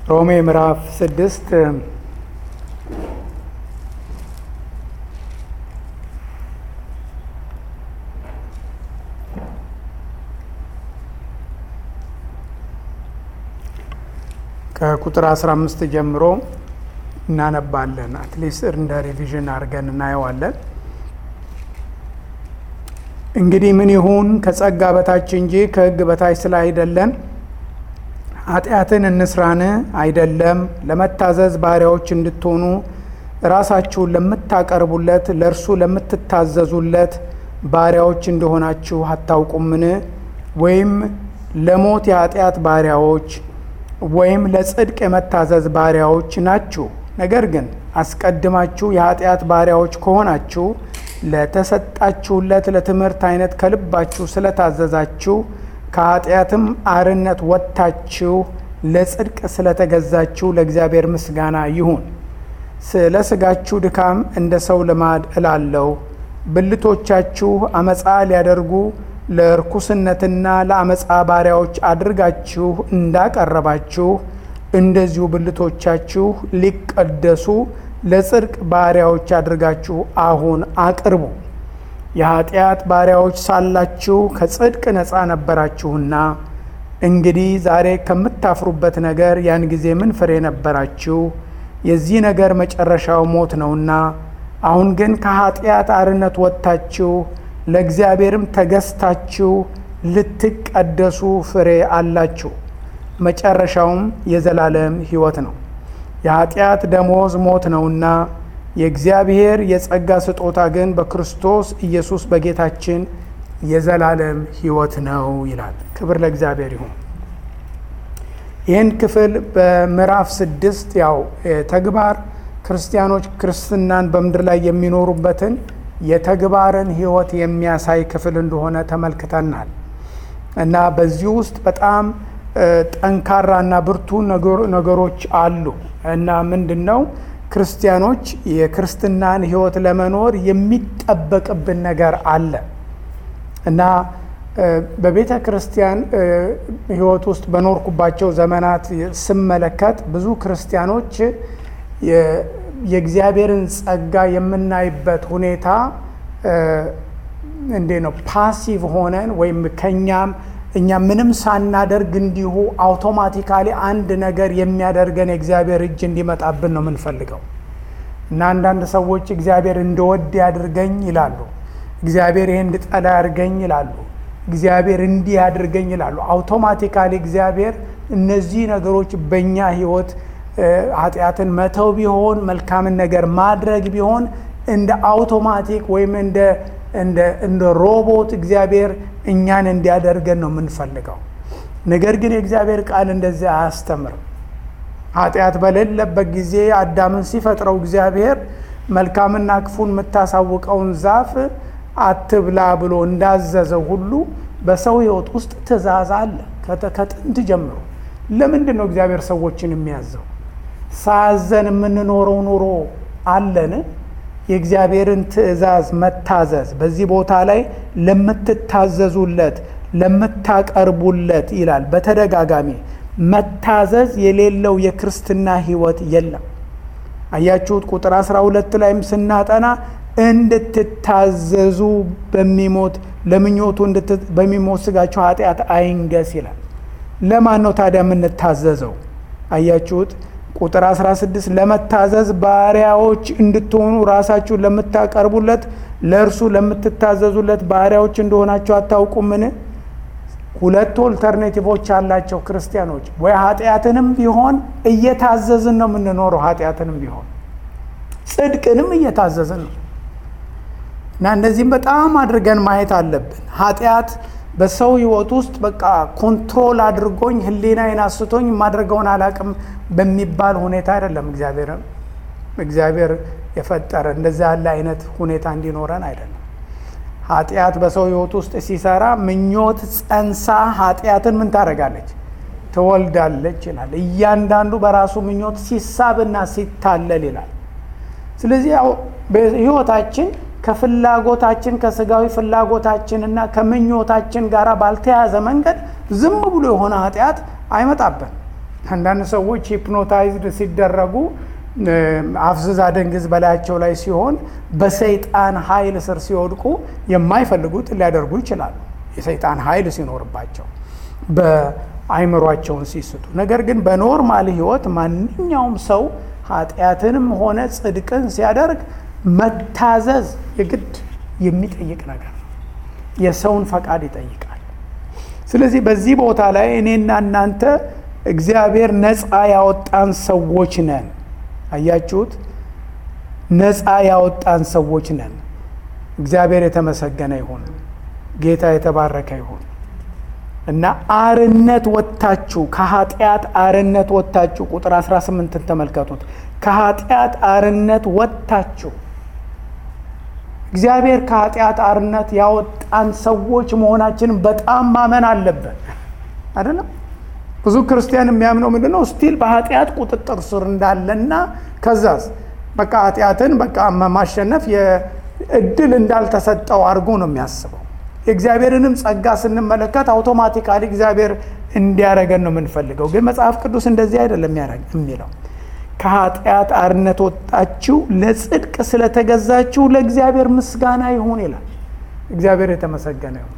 ሮሜ ምዕራፍ 6 ከቁጥር 15 ጀምሮ እናነባለን። አትሊስት እንደ ሪቪዥን አድርገን እናየዋለን። እንግዲህ ምን ይሁን? ከጸጋ በታች እንጂ ከሕግ በታች ስላይደለን ኃጢአትን እንስራን? አይደለም። ለመታዘዝ ባሪያዎች እንድትሆኑ ራሳችሁን ለምታቀርቡለት ለእርሱ ለምትታዘዙለት ባሪያዎች እንደሆናችሁ አታውቁምን? ወይም ለሞት የኃጢአት ባሪያዎች ወይም ለጽድቅ የመታዘዝ ባሪያዎች ናችሁ። ነገር ግን አስቀድማችሁ የኃጢአት ባሪያዎች ከሆናችሁ ለተሰጣችሁለት ለትምህርት አይነት ከልባችሁ ስለታዘዛችሁ ከኃጢአትም አርነት ወጥታችሁ ለጽድቅ ስለተገዛችሁ ለእግዚአብሔር ምስጋና ይሁን። ስለ ሥጋችሁ ድካም እንደ ሰው ልማድ እላለሁ፣ ብልቶቻችሁ አመፃ ሊያደርጉ ለርኩስነትና ለአመፃ ባሪያዎች አድርጋችሁ እንዳቀረባችሁ እንደዚሁ ብልቶቻችሁ ሊቀደሱ ለጽድቅ ባሪያዎች አድርጋችሁ አሁን አቅርቡ። የኃጢአት ባሪያዎች ሳላችሁ ከጽድቅ ነፃ ነበራችሁና፣ እንግዲህ ዛሬ ከምታፍሩበት ነገር ያን ጊዜ ምን ፍሬ ነበራችሁ? የዚህ ነገር መጨረሻው ሞት ነውና። አሁን ግን ከኃጢአት አርነት ወጥታችሁ ለእግዚአብሔርም ተገዝታችሁ ልትቀደሱ ፍሬ አላችሁ፣ መጨረሻውም የዘላለም ሕይወት ነው። የኃጢአት ደሞዝ ሞት ነውና የእግዚአብሔር የጸጋ ስጦታ ግን በክርስቶስ ኢየሱስ በጌታችን የዘላለም ሕይወት ነው ይላል። ክብር ለእግዚአብሔር ይሁን። ይህን ክፍል በምዕራፍ 6 ያው ተግባር ክርስቲያኖች ክርስትናን በምድር ላይ የሚኖሩበትን የተግባርን ሕይወት የሚያሳይ ክፍል እንደሆነ ተመልክተናል እና በዚህ ውስጥ በጣም ጠንካራና ብርቱ ነገሮች አሉ እና ምንድነው? ክርስቲያኖች የክርስትናን ሕይወት ለመኖር የሚጠበቅብን ነገር አለ እና በቤተ ክርስቲያን ሕይወት ውስጥ በኖርኩባቸው ዘመናት ስመለከት ብዙ ክርስቲያኖች የእግዚአብሔርን ጸጋ የምናይበት ሁኔታ እንዴት ነው? ፓሲቭ ሆነን ወይም እኛ ምንም ሳናደርግ እንዲሁ አውቶማቲካሊ አንድ ነገር የሚያደርገን የእግዚአብሔር እጅ እንዲመጣብን ነው የምንፈልገው እና አንዳንድ ሰዎች እግዚአብሔር እንደወድ ያድርገኝ ይላሉ፣ እግዚአብሔር ይሄን እንድጠላ ያድርገኝ ይላሉ፣ እግዚአብሔር እንዲህ ያድርገኝ ይላሉ። አውቶማቲካሊ እግዚአብሔር እነዚህ ነገሮች በእኛ ሕይወት ኃጢአትን መተው ቢሆን መልካምን ነገር ማድረግ ቢሆን እንደ አውቶማቲክ ወይም እንደ ሮቦት እግዚአብሔር እኛን እንዲያደርገን ነው የምንፈልገው። ነገር ግን የእግዚአብሔር ቃል እንደዚህ አያስተምርም። ኃጢአት በሌለበት ጊዜ አዳምን ሲፈጥረው እግዚአብሔር መልካምና ክፉን የምታሳውቀውን ዛፍ አትብላ ብሎ እንዳዘዘው ሁሉ በሰው ሕይወት ውስጥ ትእዛዝ አለ ከጥንት ጀምሮ። ለምንድን ነው እግዚአብሔር ሰዎችን የሚያዘው? ሳያዘን የምንኖረው ኑሮ አለን? የእግዚአብሔርን ትእዛዝ መታዘዝ በዚህ ቦታ ላይ ለምትታዘዙለት ለምታቀርቡለት ይላል በተደጋጋሚ። መታዘዝ የሌለው የክርስትና ሕይወት የለም። አያችሁት? ቁጥር 12 ላይም ስናጠና እንድትታዘዙ በሚሞት ለምኞቱ በሚሞት ሥጋችሁ ኃጢአት አይንገስ ይላል። ለማን ነው ታዲያ የምንታዘዘው? አያችሁት? ቁጥር 16 ለመታዘዝ ባሪያዎች እንድትሆኑ ራሳችሁን ለምታቀርቡለት ለእርሱ ለምትታዘዙለት ባሪያዎች እንደሆናችሁ አታውቁምን? ሁለት ኦልተርኔቲቮች አላቸው ክርስቲያኖች። ወይ ኃጢአትንም ቢሆን እየታዘዝን ነው የምንኖረው፣ ኃጢአትንም ቢሆን ጽድቅንም እየታዘዝን ነው እና እነዚህም በጣም አድርገን ማየት አለብን። ኃጢአት በሰው ሕይወት ውስጥ በቃ ኮንትሮል አድርጎኝ ሕሊናዬን አስቶኝ የማድረገውን አላቅም በሚባል ሁኔታ አይደለም እግዚአብሔር የፈጠረ እንደዛ ያለ አይነት ሁኔታ እንዲኖረን አይደለም። ኃጢአት በሰው ሕይወት ውስጥ ሲሰራ ምኞት ጸንሳ ኃጢአትን ምን ታደርጋለች? ትወልዳለች ይላል። እያንዳንዱ በራሱ ምኞት ሲሳብና ሲታለል ይላል። ስለዚህ ያው በሕይወታችን ከፍላጎታችን ከስጋዊ ፍላጎታችንና ከምኞታችን ጋር ባልተያዘ መንገድ ዝም ብሎ የሆነ ኃጢአት አይመጣብን። አንዳንድ ሰዎች ሂፕኖታይዝድ ሲደረጉ አፍዝዝ አደንግዝ በላያቸው ላይ ሲሆን በሰይጣን ኃይል ስር ሲወድቁ የማይፈልጉት ሊያደርጉ ይችላሉ፣ የሰይጣን ኃይል ሲኖርባቸው በአይምሯቸውን ሲስቱ። ነገር ግን በኖርማል ህይወት ማንኛውም ሰው ኃጢአትንም ሆነ ጽድቅን ሲያደርግ መታዘዝ የግድ የሚጠይቅ ነገር ነው። የሰውን ፈቃድ ይጠይቃል። ስለዚህ በዚህ ቦታ ላይ እኔና እናንተ እግዚአብሔር ነፃ ያወጣን ሰዎች ነን። አያችሁት? ነፃ ያወጣን ሰዎች ነን። እግዚአብሔር የተመሰገነ ይሁን፣ ጌታ የተባረከ ይሁን። እና አርነት ወጥታችሁ ከኃጢአት አርነት ወጥታችሁ ቁጥር 18ን ተመልከቱት። ከኃጢአት አርነት ወጥታችሁ እግዚአብሔር ከኃጢአት አርነት ያወጣን ሰዎች መሆናችንን በጣም ማመን አለብን አይደለም? ብዙ ክርስቲያን የሚያምነው ምንድነው? ስቲል በኃጢአት ቁጥጥር ስር እንዳለና ከዛስ በቃ ኃጢአትን በቃ ማሸነፍ የእድል እንዳልተሰጠው አድርጎ ነው የሚያስበው። የእግዚአብሔርንም ጸጋ ስንመለከት አውቶማቲካሊ እግዚአብሔር እንዲያረገን ነው የምንፈልገው። ግን መጽሐፍ ቅዱስ እንደዚህ አይደለም የሚለው። ከኃጢአት አርነት ወጣችሁ ለጽድቅ ስለተገዛችሁ ለእግዚአብሔር ምስጋና ይሁን ይላል። እግዚአብሔር የተመሰገነ ይሁን።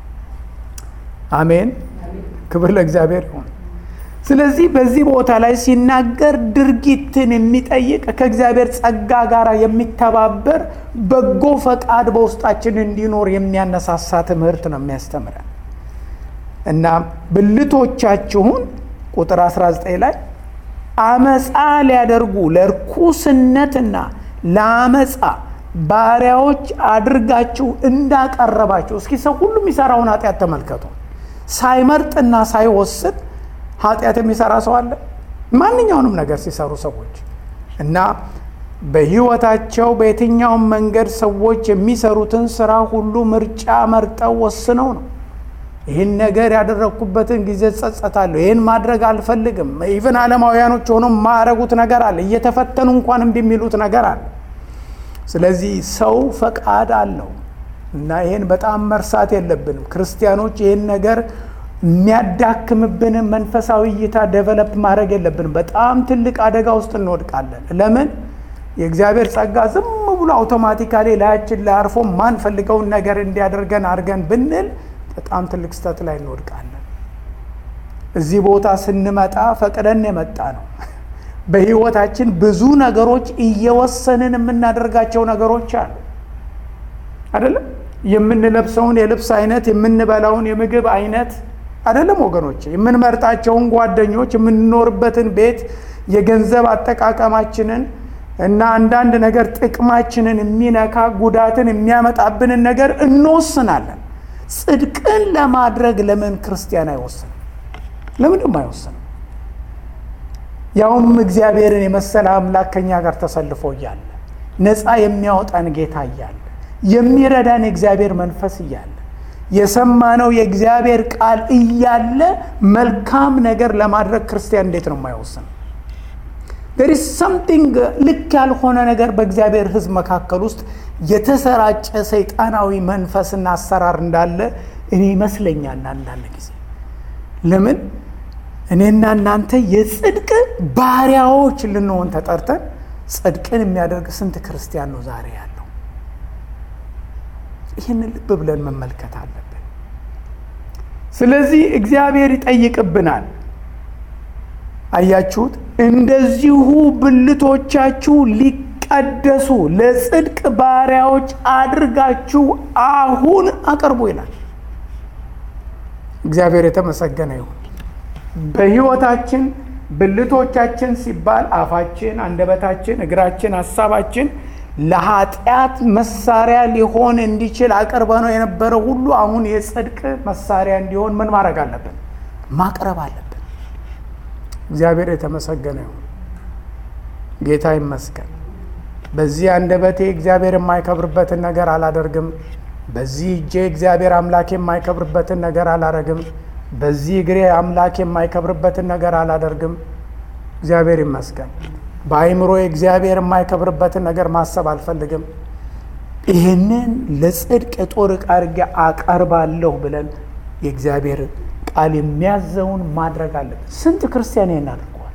አሜን። ክብር ለእግዚአብሔር ይሁን። ስለዚህ በዚህ ቦታ ላይ ሲናገር ድርጊትን የሚጠይቅ ከእግዚአብሔር ጸጋ ጋር የሚተባበር በጎ ፈቃድ በውስጣችን እንዲኖር የሚያነሳሳ ትምህርት ነው የሚያስተምረን እና ብልቶቻችሁን ቁጥር 19 ላይ አመፃ ሊያደርጉ ለርኩስነትና ለአመፃ ባሪያዎች አድርጋችሁ እንዳቀረባችሁ። እስኪ ሰው ሁሉ የሚሰራውን ኃጢአት ተመልከቱ። ሳይመርጥና ሳይወስን ኃጢአት የሚሰራ ሰው አለ? ማንኛውንም ነገር ሲሰሩ ሰዎች እና በህይወታቸው በየትኛውም መንገድ ሰዎች የሚሰሩትን ስራ ሁሉ ምርጫ መርጠው ወስነው ነው። ይህን ነገር ያደረግኩበትን ጊዜ ጸጸታለሁ፣ ይህን ማድረግ አልፈልግም። ኢቭን ዓለማውያኖች ሆኖ ማያረጉት ነገር አለ፣ እየተፈተኑ እንኳን እምቢ የሚሉት ነገር አለ። ስለዚህ ሰው ፈቃድ አለው እና ይህን በጣም መርሳት የለብንም። ክርስቲያኖች ይህን ነገር የሚያዳክምብንን መንፈሳዊ እይታ ዴቨሎፕ ማድረግ የለብንም። በጣም ትልቅ አደጋ ውስጥ እንወድቃለን። ለምን? የእግዚአብሔር ጸጋ ዝም ብሎ አውቶማቲካሊ ላያችን ላይ አርፎ ማንፈልገውን ነገር እንዲያደርገን አድርገን ብንል በጣም ትልቅ ስህተት ላይ እንወድቃለን። እዚህ ቦታ ስንመጣ ፈቅደን የመጣ ነው። በህይወታችን ብዙ ነገሮች እየወሰንን የምናደርጋቸው ነገሮች አሉ አይደለም? የምንለብሰውን የልብስ አይነት፣ የምንበላውን የምግብ አይነት አይደለም ወገኖች፣ የምንመርጣቸውን ጓደኞች፣ የምንኖርበትን ቤት፣ የገንዘብ አጠቃቀማችንን እና አንዳንድ ነገር ጥቅማችንን የሚነካ ጉዳትን የሚያመጣብንን ነገር እንወስናለን። ጽድቅን ለማድረግ ለምን ክርስቲያን አይወስንም? ለምንድን አይወስንም? ያውም እግዚአብሔርን የመሰለ አምላክ ከኛ ጋር ተሰልፎ እያለ፣ ነፃ የሚያወጣን ጌታ እያለ፣ የሚረዳን የእግዚአብሔር መንፈስ እያለ፣ የሰማነው የእግዚአብሔር ቃል እያለ መልካም ነገር ለማድረግ ክርስቲያን እንዴት ነው የማይወስነው? there is something ልክ ያልሆነ ነገር በእግዚአብሔር ሕዝብ መካከል ውስጥ የተሰራጨ ሰይጣናዊ መንፈስና አሰራር እንዳለ እኔ ይመስለኛል አንዳንድ ጊዜ። ለምን እኔና እናንተ የጽድቅ ባሪያዎች ልንሆን ተጠርተን ጽድቅን የሚያደርግ ስንት ክርስቲያን ነው ዛሬ ያለው? ይህንን ልብ ብለን መመልከት አለብን። ስለዚህ እግዚአብሔር ይጠይቅብናል። አያችሁት? እንደዚሁ ብልቶቻችሁ ሊቀደሱ ለጽድቅ ባሪያዎች አድርጋችሁ አሁን አቅርቡ ይላል። እግዚአብሔር የተመሰገነ ይሁን። በህይወታችን ብልቶቻችን ሲባል አፋችን፣ አንደበታችን፣ እግራችን፣ ሀሳባችን ለኃጢአት መሳሪያ ሊሆን እንዲችል አቅርበነው የነበረው ሁሉ አሁን የጽድቅ መሳሪያ እንዲሆን ምን ማድረግ አለብን? ማቅረብ አለብን። እግዚአብሔር የተመሰገነ ይሁን። ጌታ ይመስገን። በዚህ አንደበቴ እግዚአብሔር የማይከብርበትን ነገር አላደርግም። በዚህ እጄ እግዚአብሔር አምላክ የማይከብርበትን ነገር አላደርግም። በዚህ እግሬ አምላክ የማይከብርበትን ነገር አላደርግም። እግዚአብሔር ይመስገን። በአይምሮ እግዚአብሔር የማይከብርበትን ነገር ማሰብ አልፈልግም። ይህንን ለጽድቅ የጦር ዕቃ አድርጌ አቀርባለሁ ብለን የእግዚአብሔር ቃል የሚያዘውን ማድረግ አለብን። ስንት ክርስቲያን ይሄን አድርጓል?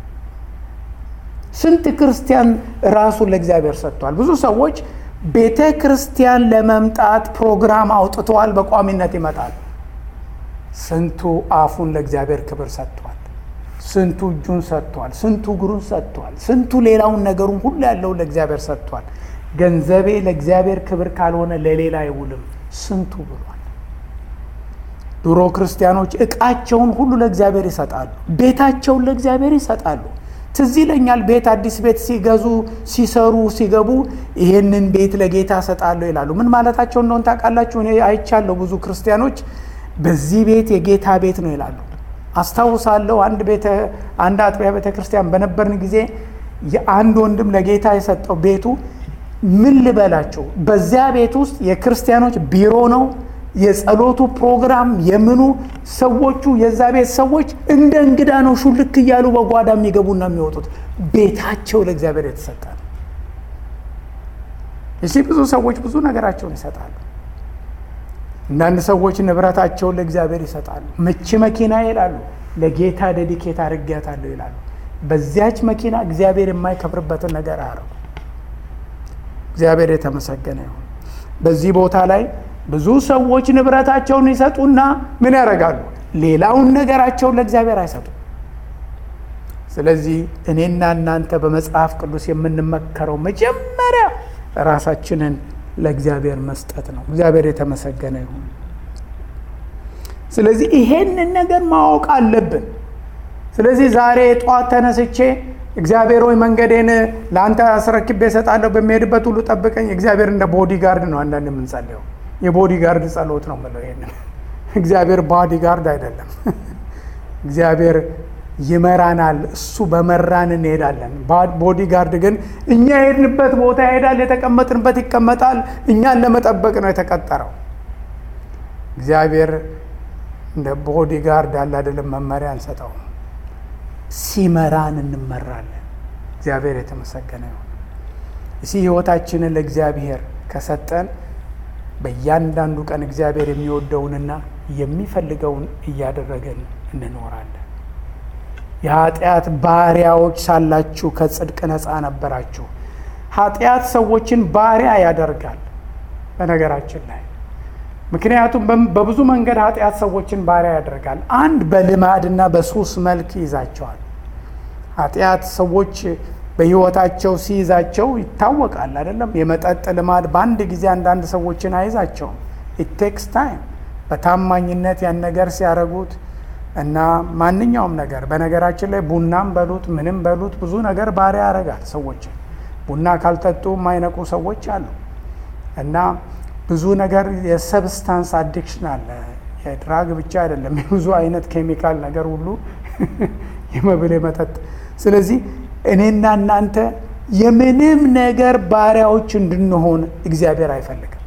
ስንት ክርስቲያን ራሱን ለእግዚአብሔር ሰጥቷል? ብዙ ሰዎች ቤተ ክርስቲያን ለመምጣት ፕሮግራም አውጥተዋል፣ በቋሚነት ይመጣል። ስንቱ አፉን ለእግዚአብሔር ክብር ሰጥቷል? ስንቱ እጁን ሰጥቷል? ስንቱ እግሩን ሰጥቷል? ስንቱ ሌላውን ነገሩን ሁሉ ያለው ለእግዚአብሔር ሰጥቷል። ገንዘቤ ለእግዚአብሔር ክብር ካልሆነ ለሌላ አይውልም ስንቱ ብሏል። ድሮ ክርስቲያኖች ዕቃቸውን ሁሉ ለእግዚአብሔር ይሰጣሉ፣ ቤታቸውን ለእግዚአብሔር ይሰጣሉ። ትዝ ይለኛል ቤት አዲስ ቤት ሲገዙ ሲሰሩ ሲገቡ ይሄንን ቤት ለጌታ ሰጣለሁ ይላሉ። ምን ማለታቸው እንደሆነ ታውቃላችሁ? እኔ አይቻለሁ ብዙ ክርስቲያኖች በዚህ ቤት የጌታ ቤት ነው ይላሉ። አስታውሳለሁ አንድ አጥቢያ ቤተ ክርስቲያን በነበርን ጊዜ የአንድ ወንድም ለጌታ የሰጠው ቤቱ ምን ልበላቸው፣ በዚያ ቤት ውስጥ የክርስቲያኖች ቢሮ ነው፣ የጸሎቱ ፕሮግራም የምኑ ሰዎቹ የዛ ቤት ሰዎች እንደ እንግዳ ነው ሹልክ እያሉ በጓዳ የሚገቡና የሚወጡት። ቤታቸው ለእግዚአብሔር የተሰጠ ነው። እሺ ብዙ ሰዎች ብዙ ነገራቸውን ይሰጣሉ። አንዳንድ ሰዎች ንብረታቸውን ለእግዚአብሔር ይሰጣሉ። መቼ መኪና ይላሉ፣ ለጌታ ዴዲኬት አድርጌያታለሁ ይላሉ። በዚያች መኪና እግዚአብሔር የማይከብርበትን ነገር አያረጉ። እግዚአብሔር የተመሰገነ ይሁን። በዚህ ቦታ ላይ ብዙ ሰዎች ንብረታቸውን ይሰጡና ምን ያደርጋሉ? ሌላውን ነገራቸውን ለእግዚአብሔር አይሰጡም። ስለዚህ እኔና እናንተ በመጽሐፍ ቅዱስ የምንመከረው መጀመሪያ ራሳችንን ለእግዚአብሔር መስጠት ነው። እግዚአብሔር የተመሰገነ ይሁን። ስለዚህ ይሄንን ነገር ማወቅ አለብን። ስለዚህ ዛሬ ጠዋት ተነስቼ እግዚአብሔር ሆይ መንገዴን ለአንተ አስረክቤ እሰጣለሁ፣ በሚሄድበት ሁሉ ጠብቀኝ። እግዚአብሔር እንደ ቦዲጋርድ ነው አንዳንድ የምንጸልየው። የቦዲጋርድ ጸሎት ነው የምለው ይሄንን። እግዚአብሔር ቦዲጋርድ አይደለም። እግዚአብሔር ይመራናል፣ እሱ በመራን እንሄዳለን። ቦዲጋርድ ግን እኛ የሄድንበት ቦታ ይሄዳል፣ የተቀመጥንበት ይቀመጣል። እኛን ለመጠበቅ ነው የተቀጠረው። እግዚአብሔር እንደ ቦዲጋርድ አለ አይደለም፣ መመሪያ አንሰጠውም። ሲመራን እንመራለን። እግዚአብሔር የተመሰገነ ይሁን። እዚህ ህይወታችንን ለእግዚአብሔር ከሰጠን በእያንዳንዱ ቀን እግዚአብሔር የሚወደውንና የሚፈልገውን እያደረገን እንኖራለን። የኃጢአት ባሪያዎች ሳላችሁ ከጽድቅ ነፃ ነበራችሁ። ኃጢአት ሰዎችን ባሪያ ያደርጋል በነገራችን ላይ። ምክንያቱም በብዙ መንገድ ኃጢአት ሰዎችን ባሪያ ያደርጋል። አንድ በልማድና በሱስ መልክ ይዛቸዋል። ኃጢአት ሰዎች በህይወታቸው ሲይዛቸው ይታወቃል አይደለም። የመጠጥ ልማድ በአንድ ጊዜ አንዳንድ ሰዎችን አይዛቸውም። it takes time። በታማኝነት ያን ነገር ሲያደርጉት እና ማንኛውም ነገር በነገራችን ላይ ቡናም በሉት ምንም በሉት ብዙ ነገር ባሪያ ያደርጋል ሰዎችን። ቡና ካልጠጡ የማይነቁ ሰዎች አሉ እና ብዙ ነገር የሰብስታንስ አዲክሽን አለ። የድራግ ብቻ አይደለም፣ የብዙ አይነት ኬሚካል ነገር ሁሉ የመብል የመጠጥ። ስለዚህ እኔና እናንተ የምንም ነገር ባሪያዎች እንድንሆን እግዚአብሔር አይፈልግም።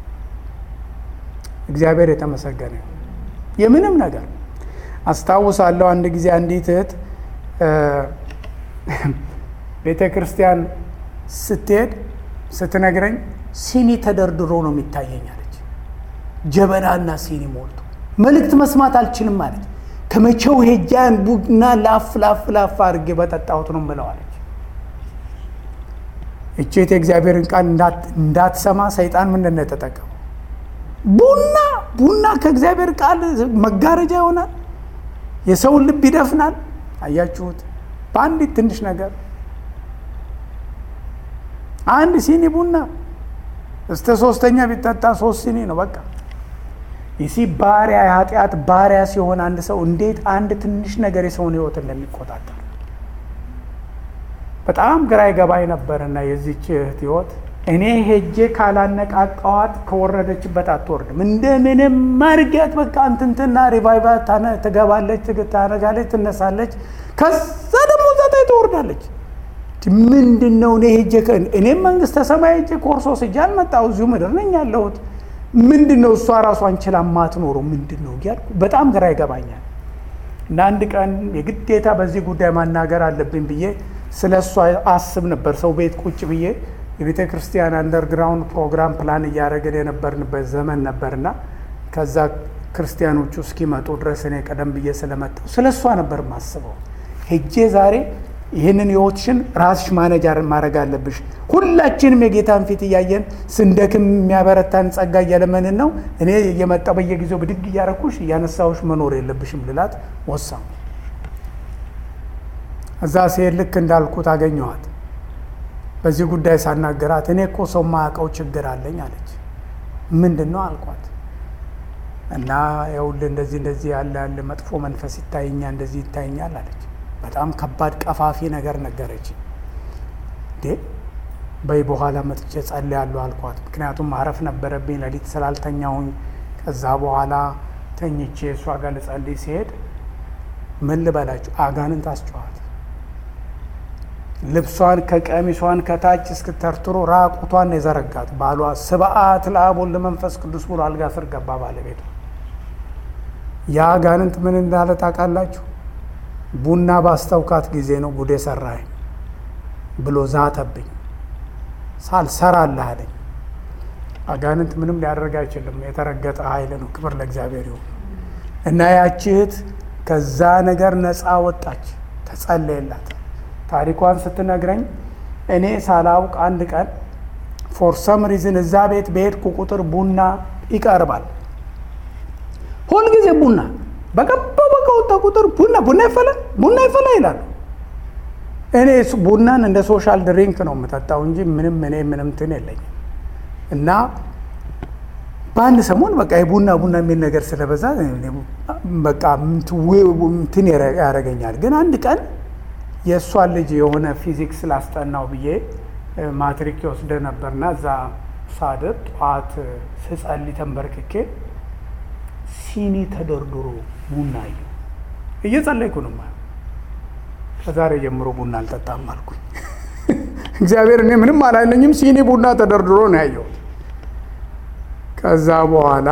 እግዚአብሔር የተመሰገነ ይሁን። የምንም ነገር አስታውሳለሁ አንድ ጊዜ አንዲት እህት ቤተ ክርስቲያን ስትሄድ ስትነግረኝ ሲኒ ተደርድሮ ነው የሚታየኝ አለች። ጀበናና ሲኒ ሞልቶ መልእክት መስማት አልችልም ማለት ከመቼው ሄጃን ቡና ላፍ አድርጌ በጠጣሁት ነው ብለዋለች። እቺት የእግዚአብሔርን ቃል እንዳትሰማ ሰይጣን ምንድን ነው የተጠቀመው? ቡና ከእግዚአብሔር ቃል መጋረጃ ይሆናል፣ የሰውን ልብ ይደፍናል። አያችሁት? በአንዲት ትንሽ ነገር አንድ ሲኒ ቡና እስከ ሶስተኛ ቢጠጣ 3 ሲኒ ነው በቃ። ይሲ ባሪያ የኃጢአት ባሪያ ሲሆን አንድ ሰው እንዴት አንድ ትንሽ ነገር የሰውን ህይወት እንደሚቆጣጠር በጣም ግራ ይገባኝ ነበርና የዚህች እህት ህይወት እኔ ሄጄ ካላነቃቃዋት ከወረደችበት አትወርድም። እንደምንም ማርጋት በቃ እንትና ሪቫይቫል ትገባለች፣ ታረጋለች፣ ትነሳለች፣ ከዛ ደግሞ ዛታ ትወርዳለች። ምንድነው እኔ ሄጄ እኔም መንግስተ ሰማይ ሄጄ ኮርሶ ስጃል መጣው እዚሁ ምድር ነኝ ያለሁት። ምንድነው እሷ ራሷን ችላ ማትኖረው ምንድነው ያልኩ በጣም ግራ ይገባኛል። እና አንድ ቀን የግዴታ በዚህ ጉዳይ ማናገር አለብኝ ብዬ ስለሷ አስብ ነበር። ሰው ቤት ቁጭ ብዬ የቤተ ክርስቲያን አንደርግራውንድ ፕሮግራም ፕላን እያደረግን የነበርንበት ዘመን ነበርና ከዛ ክርስቲያኖቹ እስኪመጡ ድረስ እኔ ቀደም ብዬ ስለመጣሁ ስለሷ ነበር ማስበው። ሄጄ ዛሬ ይህንን ህይወትሽን ራስሽ ማኔጀር ማድረግ አለብሽ። ሁላችንም የጌታን ፊት እያየን ስንደክም የሚያበረታን ጸጋ እየለመንን ነው። እኔ እየመጣሁ በየጊዜው ብድግ እያረኩሽ እያነሳሁሽ መኖር የለብሽም ልላት ወሰንኩ። እዛ ሲሄድ ልክ እንዳልኩት አገኘኋት። በዚህ ጉዳይ ሳናገራት እኔ እኮ ሰው ማያውቀው ችግር አለኝ አለች። ምንድን ነው አልኳት። እና ይኸውልህ እንደዚህ ያለ መጥፎ መንፈስ ይታየኛል፣ እንደዚህ ይታየኛል አለች። በጣም ከባድ ቀፋፊ ነገር ነገረች። በይ በኋላ መጥቼ ጸልያለሁ አልኳት። ምክንያቱም ማረፍ ነበረብኝ ሌሊት ስላልተኛሁኝ። ከዛ በኋላ ተኝቼ እሷ ጋር ልጸልይ ሲሄድ ምን ልበላችሁ አጋንንት አስጨዋት። ልብሷን ከቀሚሷን ከታች እስክተርትሮ ራቁቷን የዘረጋት ባሏ ስብዓት ለአብ ወልድ መንፈስ ቅዱስ ብሎ አልጋ ስር ገባ ባለቤቷ። ያ አጋንንት ምን እንዳለ ታውቃላችሁ? ቡና ባስተውካት ጊዜ ነው ጉዴ ሰራኝ ብሎ ዛተብኝ። ሳልሰራልህ አለኝ። አጋንንት ምንም ሊያደርግ አይችልም። የተረገጠ ኃይል ነው። ክብር ለእግዚአብሔር ይሁን። እና ያቺ እህት ከዛ ነገር ነፃ ወጣች። ተጸለየላት። ታሪኳን ስትነግረኝ እኔ ሳላውቅ አንድ ቀን ፎር ሰም ሪዝን እዛ ቤት በሄድኩ ቁጥር ቡና ይቀርባል። ሁልጊዜ ቡና በወጣ ቁጥር ቡና ይፈላ ይላሉ። እኔ ቡናን እንደ ሶሻል ድሪንክ ነው የምጠጣው እንጂ ምንም እንትን የለኝም። እና በአንድ ሰሞን በቃ የቡና የሚል ነገር ስለበዛ በቃ እንትን ያደርገኛል። ግን አንድ ቀን የእሷን ልጅ የሆነ ፊዚክስ ላስጠናው ብዬ ማትሪክ ወስደ ነበርና እዛ ሳድር ጠዋት ስጸልይ ተንበርክኬ ሲኒ ተደርድሮ ቡና እየጸለይኩ ነው ማለት ከዛሬ ጀምሮ ቡና አልጠጣም አልኩኝ። እግዚአብሔር እኔ ምንም አላለኝም። ሲኒ ቡና ተደርድሮ ነው ያየሁት። ከዛ በኋላ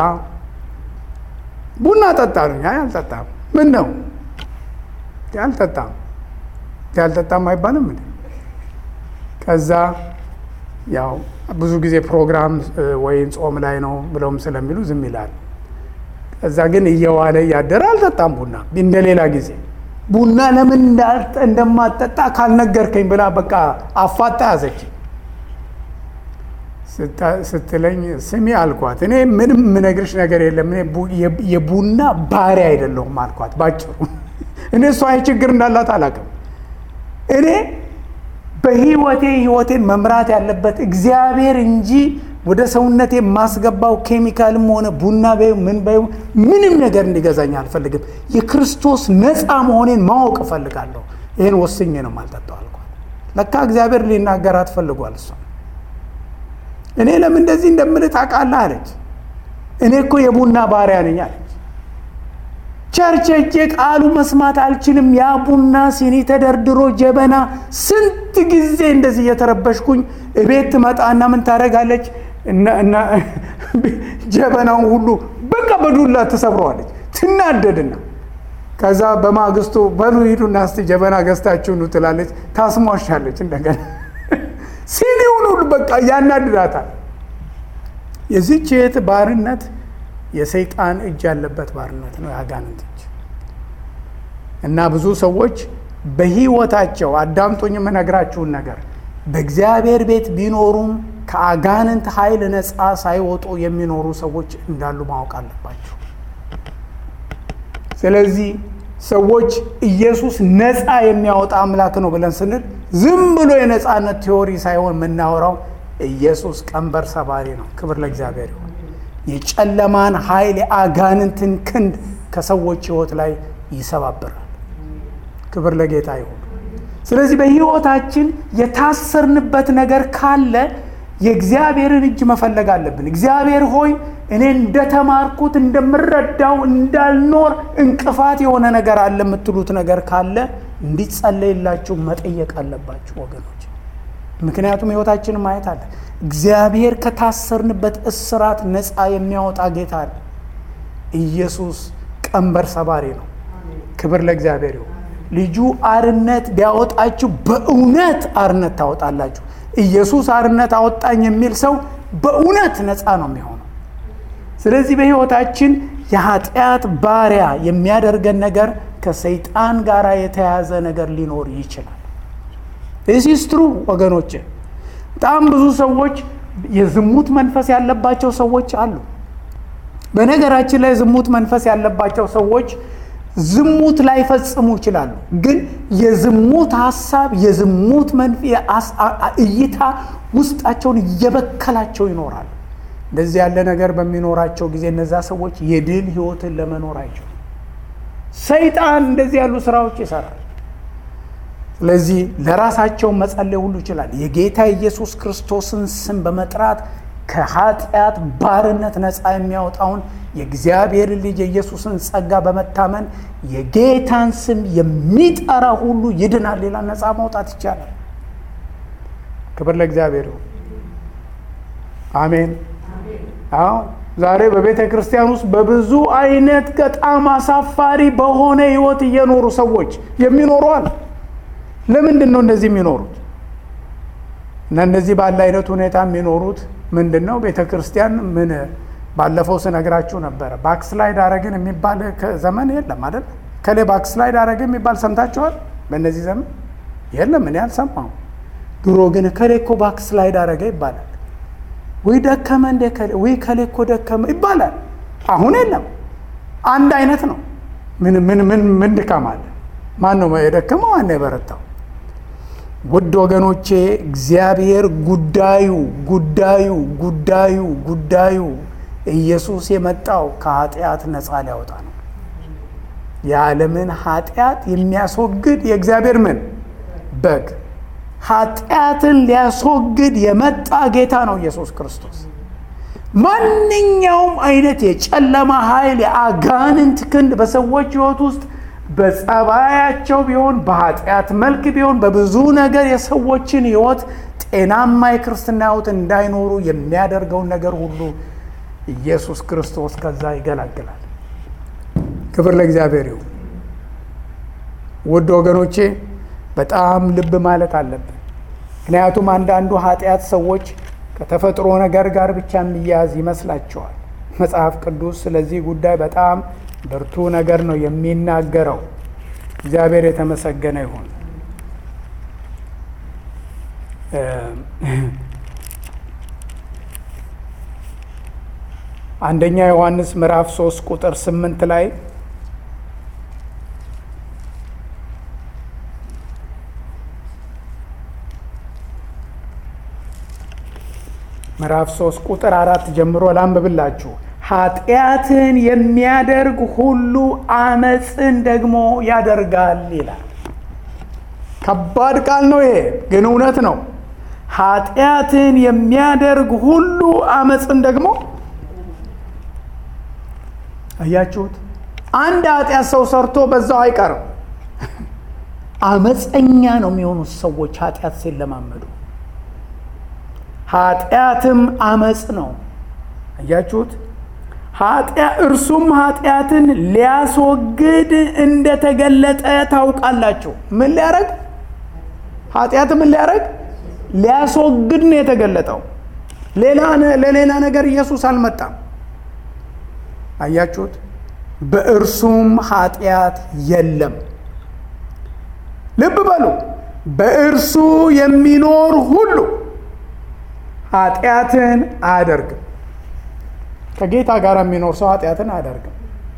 ቡና ጠጣሉኝ። አይ አልጠጣም። ምን ነው ያልጠጣም አይባልም እንዴ? ከዛ ያው ብዙ ጊዜ ፕሮግራም ወይም ጾም ላይ ነው ብለውም ስለሚሉ ዝም ይላል። ከዛ ግን እየዋለ ያደረ አልጠጣም ቡና። እንደሌላ ጊዜ ቡና ለምን እንደማጠጣ ካልነገርከኝ ብላ በቃ አፋጣ ያዘች። ስትለኝ ስሚ አልኳት፣ እኔ ምንም የምነግርሽ ነገር የለም፣ የቡና ባሪያ አይደለሁም አልኳት ባጭሩ። እኔ እሷ ችግር እንዳላት አላውቅም። እኔ ህይወቴን መምራት ያለበት እግዚአብሔር እንጂ ወደ ሰውነቴ የማስገባው ኬሚካልም ሆነ ቡና በይው ምን በይው ምንም ነገር እንዲገዛኝ አልፈልግም። የክርስቶስ ነፃ መሆኔን ማወቅ እፈልጋለሁ። ይሄን ወስኜ ነው የማልጠጣው አልኳት። ለካ እግዚአብሔር ሊናገራት ፈልጓል። እሷ እኔ ለምን እንደዚህ እንደምልህ ታውቃለህ አለች። እኔ እኮ የቡና ባሪያ ነኝ አለች። ቸርች ሄጄ ቃሉ መስማት አልችልም። ያ ቡና ሲኒ ተደርድሮ ጀበና ስንት ጊዜ እንደዚህ እየተረበሽኩኝ እቤት ትመጣና ምን ታደርጋለች? እና ጀበናውን ሁሉ በቃ በዱላ ትሰብረዋለች። ትናደድና ከዛ በማግስቱ በሉ ሂዱና እስቲ ጀበና ገዝታችሁ ኑ ትላለች። ታስሟሻለች። እንደገና ሲኒውን ሁሉ በቃ ያናድዳታል። የዚህች እህት ባርነት የሰይጣን እጅ ያለበት ባርነት ነው፣ ያጋንንት እጅ። እና ብዙ ሰዎች በህይወታቸው አዳምጦኝ የምነግራችሁን ነገር በእግዚአብሔር ቤት ቢኖሩም ከአጋንንት ኃይል ነፃ ሳይወጡ የሚኖሩ ሰዎች እንዳሉ ማወቅ አለባቸው። ስለዚህ ሰዎች ኢየሱስ ነፃ የሚያወጣ አምላክ ነው ብለን ስንል ዝም ብሎ የነፃነት ቲዎሪ ሳይሆን የምናወራው ኢየሱስ ቀንበር ሰባሪ ነው። ክብር ለእግዚአብሔር ይሁን። የጨለማን ኃይል የአጋንንትን ክንድ ከሰዎች ህይወት ላይ ይሰባብራል። ክብር ለጌታ ይሁን። ስለዚህ በህይወታችን የታሰርንበት ነገር ካለ የእግዚአብሔርን እጅ መፈለግ አለብን። እግዚአብሔር ሆይ እኔ እንደተማርኩት እንደምረዳው እንዳልኖር እንቅፋት የሆነ ነገር አለ የምትሉት ነገር ካለ እንዲጸለይላችሁ መጠየቅ አለባችሁ ወገኖች። ምክንያቱም ህይወታችንን ማየት አለ። እግዚአብሔር ከታሰርንበት እስራት ነፃ የሚያወጣ ጌታ አለ። ኢየሱስ ቀንበር ሰባሪ ነው። ክብር ለእግዚአብሔር ይሁን። ልጁ አርነት ቢያወጣችሁ በእውነት አርነት ታወጣላችሁ። ኢየሱስ አርነት አወጣኝ የሚል ሰው በእውነት ነፃ ነው የሚሆነው። ስለዚህ በህይወታችን የኃጢአት ባሪያ የሚያደርገን ነገር ከሰይጣን ጋር የተያዘ ነገር ሊኖር ይችላል። this is true ወገኖቼ። በጣም ብዙ ሰዎች የዝሙት መንፈስ ያለባቸው ሰዎች አሉ። በነገራችን ላይ ዝሙት መንፈስ ያለባቸው ሰዎች ዝሙት ላይ ፈጽሙ ይችላሉ፣ ግን የዝሙት ሐሳብ የዝሙት እይታ ውስጣቸውን እየበከላቸው ይኖራሉ። እንደዚህ ያለ ነገር በሚኖራቸው ጊዜ እነዛ ሰዎች የድል ህይወትን ለመኖር አይችሉም። ሰይጣን እንደዚህ ያሉ ስራዎች ይሰራል። ስለዚህ ለራሳቸው መጸለይ ሁሉ ይችላል። የጌታ ኢየሱስ ክርስቶስን ስም በመጥራት ከኃጢአት ባርነት ነፃ የሚያወጣውን የእግዚአብሔር ልጅ የኢየሱስን ጸጋ በመታመን የጌታን ስም የሚጠራ ሁሉ ይድናል። ሌላ ነፃ ማውጣት ይቻላል። ክብር ለእግዚአብሔር ይሁን። አሜን። አዎ ዛሬ በቤተ ክርስቲያን ውስጥ በብዙ አይነት በጣም አሳፋሪ በሆነ ህይወት እየኖሩ ሰዎች የሚኖሩ አሉ። ለምንድን ነው እንደዚህ የሚኖሩት? እና እንደዚህ ባለ አይነት ሁኔታ የሚኖሩት ምንድነው? ቤተ ክርስቲያን ምን ባለፈው ስነግራችሁ ነበረ። ባክስላይድ አረግን የሚባል ዘመን የለም አይደል? ከሌ ባክስላይድ አረግን የሚባል ሰምታችኋል? በእነዚህ ዘመን የለም፣ እኔ አልሰማሁም። ድሮ ግን ከሌ እኮ ባክስላይድ አረገ ይባላል። ወይ ደከመ እንደ ከሌ ወይ ከሌ እኮ ደከመ ይባላል። አሁን የለም፣ አንድ አይነት ነው። ምን ድካም አለ? ማን ነው የደከመው? ማን ነው የበረታው? ውድ ወገኖቼ እግዚአብሔር ጉዳዩ ኢየሱስ የመጣው ከኃጢአት ነፃ ሊያወጣ ነው። የዓለምን ኃጢአት የሚያስወግድ የእግዚአብሔር በግ፣ ኃጢአትን ሊያስወግድ የመጣ ጌታ ነው ኢየሱስ ክርስቶስ። ማንኛውም አይነት የጨለማ ኃይል፣ የአጋንንት ክንድ በሰዎች ህይወት ውስጥ በጸባያቸው ቢሆን በኃጢአት መልክ ቢሆን በብዙ ነገር የሰዎችን ህይወት ጤናማ የክርስትና ህይወት እንዳይኖሩ የሚያደርገውን ነገር ሁሉ ኢየሱስ ክርስቶስ ከዛ ይገላግላል። ክብር ለእግዚአብሔር ይሁን። ውድ ወገኖቼ በጣም ልብ ማለት አለብን። ምክንያቱም አንዳንዱ ኃጢአት ሰዎች ከተፈጥሮ ነገር ጋር ብቻ የሚያያዝ ይመስላቸዋል። መጽሐፍ ቅዱስ ስለዚህ ጉዳይ በጣም ብርቱ ነገር ነው የሚናገረው። እግዚአብሔር የተመሰገነ ይሁን። አንደኛ ዮሐንስ ምዕራፍ 3 ቁጥር 8 ላይ ምዕራፍ 3 ቁጥር 4 ጀምሮ ላንብብላችሁ። ኃጢአትን የሚያደርግ ሁሉ አመፅን ደግሞ ያደርጋል ይላል። ከባድ ቃል ነው ይሄ፣ ግን እውነት ነው። ኃጢአትን የሚያደርግ ሁሉ አመፅን ደግሞ አያችሁት? አንድ ኃጢአት ሰው ሰርቶ በዛው አይቀርም። አመፀኛ ነው የሚሆኑት ሰዎች ኃጢአት ሲለማመዱ። ኃጢአትም አመፅ ነው። አያችሁት? እርሱም ኃጢአትን ሊያስወግድ እንደተገለጠ ታውቃላችሁ። ምን ሊያረግ? ኃጢአት ምን ሊያረግ? ሊያስወግድ ነው የተገለጠው። ለሌላ ነገር ኢየሱስ አልመጣም። አያችሁት? በእርሱም ኃጢአት የለም። ልብ በሉ። በእርሱ የሚኖር ሁሉ ኃጢአትን አያደርግም። ከጌታ ጋር የሚኖር ሰው ኃጢአትን አያደርግም።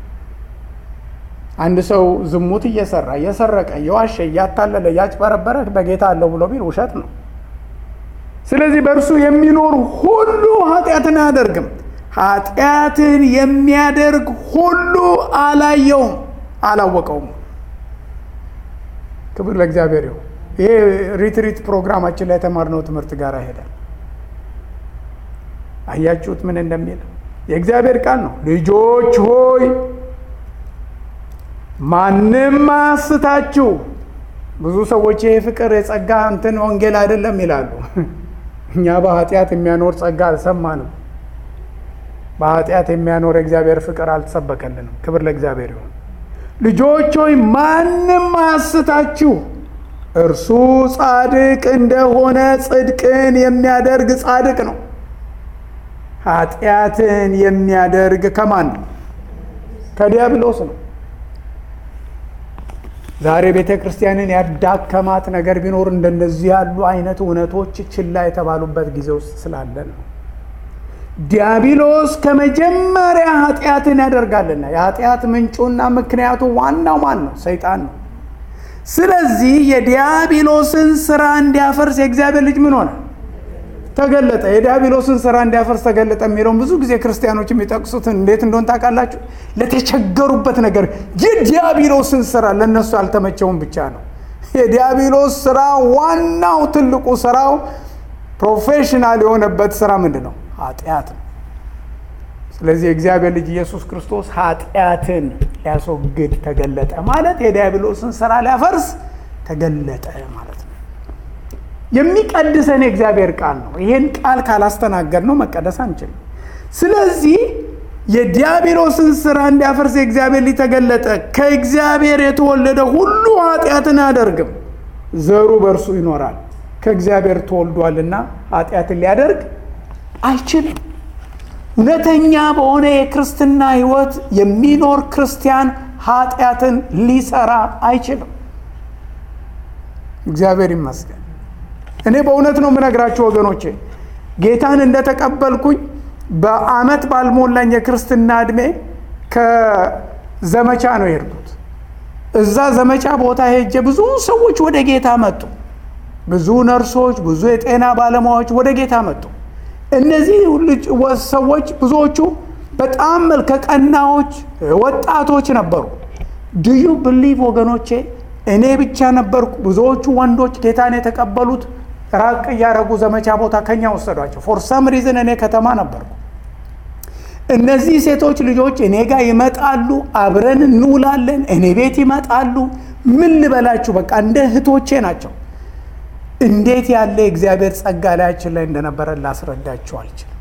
አንድ ሰው ዝሙት እየሰራ እየሰረቀ እየዋሸ እያታለለ እያጭበረበረ በጌታ አለው ብሎ ቢል ውሸት ነው። ስለዚህ በእርሱ የሚኖር ሁሉ ኃጢአትን አያደርግም። ኃጢአትን የሚያደርግ ሁሉ አላየውም፣ አላወቀውም። ክብር ለእግዚአብሔር ይሁን። ይሄ ሪትሪት ፕሮግራማችን ላይ የተማርነው ትምህርት ጋር ይሄዳል። አያችሁት ምን እንደሚል? የእግዚአብሔር ቃል ነው። ልጆች ሆይ ማንም አያስታችሁ። ብዙ ሰዎች ይሄ ፍቅር የጸጋ እንትን ወንጌል አይደለም ይላሉ። እኛ በኃጢአት የሚያኖር ጸጋ አልሰማንም። በኃጢአት የሚያኖር እግዚአብሔር ፍቅር አልተሰበከልንም። ክብር ለእግዚአብሔር ይሁን። ልጆች ሆይ ማንም አያስታችሁ። እርሱ ጻድቅ እንደሆነ ጽድቅን የሚያደርግ ጻድቅ ነው። ኃጢአትን የሚያደርግ ከማን ነው? ከዲያብሎስ ነው። ዛሬ ቤተ ክርስቲያንን ያዳከማት ነገር ቢኖር እንደነዚህ ያሉ አይነት እውነቶች ችላ የተባሉበት ጊዜ ውስጥ ስላለ ነው። ዲያብሎስ ከመጀመሪያ ኃጢአትን ያደርጋልና የኃጢአት ምንጩና ምክንያቱ ዋናው ማን ነው? ሰይጣን ነው። ስለዚህ የዲያብሎስን ስራ እንዲያፈርስ የእግዚአብሔር ልጅ ምን ሆነ? ተገለጠ። የዲያብሎስን ስራ እንዲያፈርስ ተገለጠ የሚለውን ብዙ ጊዜ ክርስቲያኖች የሚጠቅሱትን እንዴት እንደሆነ ታውቃላችሁ? ለተቸገሩበት ነገር የዲያብሎስን ስራ ለነሱ አልተመቸውም ብቻ ነው። የዲያብሎስ ስራ ዋናው ትልቁ ስራው ፕሮፌሽናል የሆነበት ስራ ምንድን ነው? ኃጢአት ነው። ስለዚህ የእግዚአብሔር ልጅ ኢየሱስ ክርስቶስ ኃጢአትን ሊያስወግድ ተገለጠ ማለት የዲያብሎስን ስራ ሊያፈርስ ተገለጠ ማለት ነው። የሚቀድሰን የእግዚአብሔር ቃል ነው። ይሄን ቃል ካላስተናገድ ነው መቀደስ አንችልም። ስለዚህ የዲያብሎስን ስራ እንዲያፈርስ የእግዚአብሔር ልጅ ተገለጠ። ከእግዚአብሔር የተወለደ ሁሉ ኃጢአትን አያደርግም፣ ዘሩ በእርሱ ይኖራል። ከእግዚአብሔር ተወልዷልና ኃጢአትን ሊያደርግ አይችልም። እውነተኛ በሆነ የክርስትና ህይወት የሚኖር ክርስቲያን ኃጢአትን ሊሰራ አይችልም። እግዚአብሔር ይመስገን። እኔ በእውነት ነው የምነግራችሁ ወገኖቼ፣ ጌታን እንደተቀበልኩኝ በአመት ባልሞላኝ የክርስትና እድሜ ከዘመቻ ነው የሄድኩት። እዛ ዘመቻ ቦታ ሄጄ ብዙ ሰዎች ወደ ጌታ መጡ። ብዙ ነርሶች፣ ብዙ የጤና ባለሙያዎች ወደ ጌታ መጡ። እነዚህ ሰዎች ብዙዎቹ በጣም መልከቀናዎች ወጣቶች ነበሩ። ዱዩ ብሊቭ ወገኖቼ፣ እኔ ብቻ ነበርኩ። ብዙዎቹ ወንዶች ጌታን የተቀበሉት ራቅ እያረጉ ዘመቻ ቦታ ከኛ ወሰዷቸው። ፎር ሰም ሪዝን እኔ ከተማ ነበርኩ። እነዚህ ሴቶች ልጆች እኔ ጋር ይመጣሉ፣ አብረን እንውላለን፣ እኔ ቤት ይመጣሉ። ምን ልበላችሁ፣ በቃ እንደ እህቶቼ ናቸው። እንዴት ያለ እግዚአብሔር ጸጋ ላያችን ላይ እንደነበረ ላስረዳችሁ አልችልም።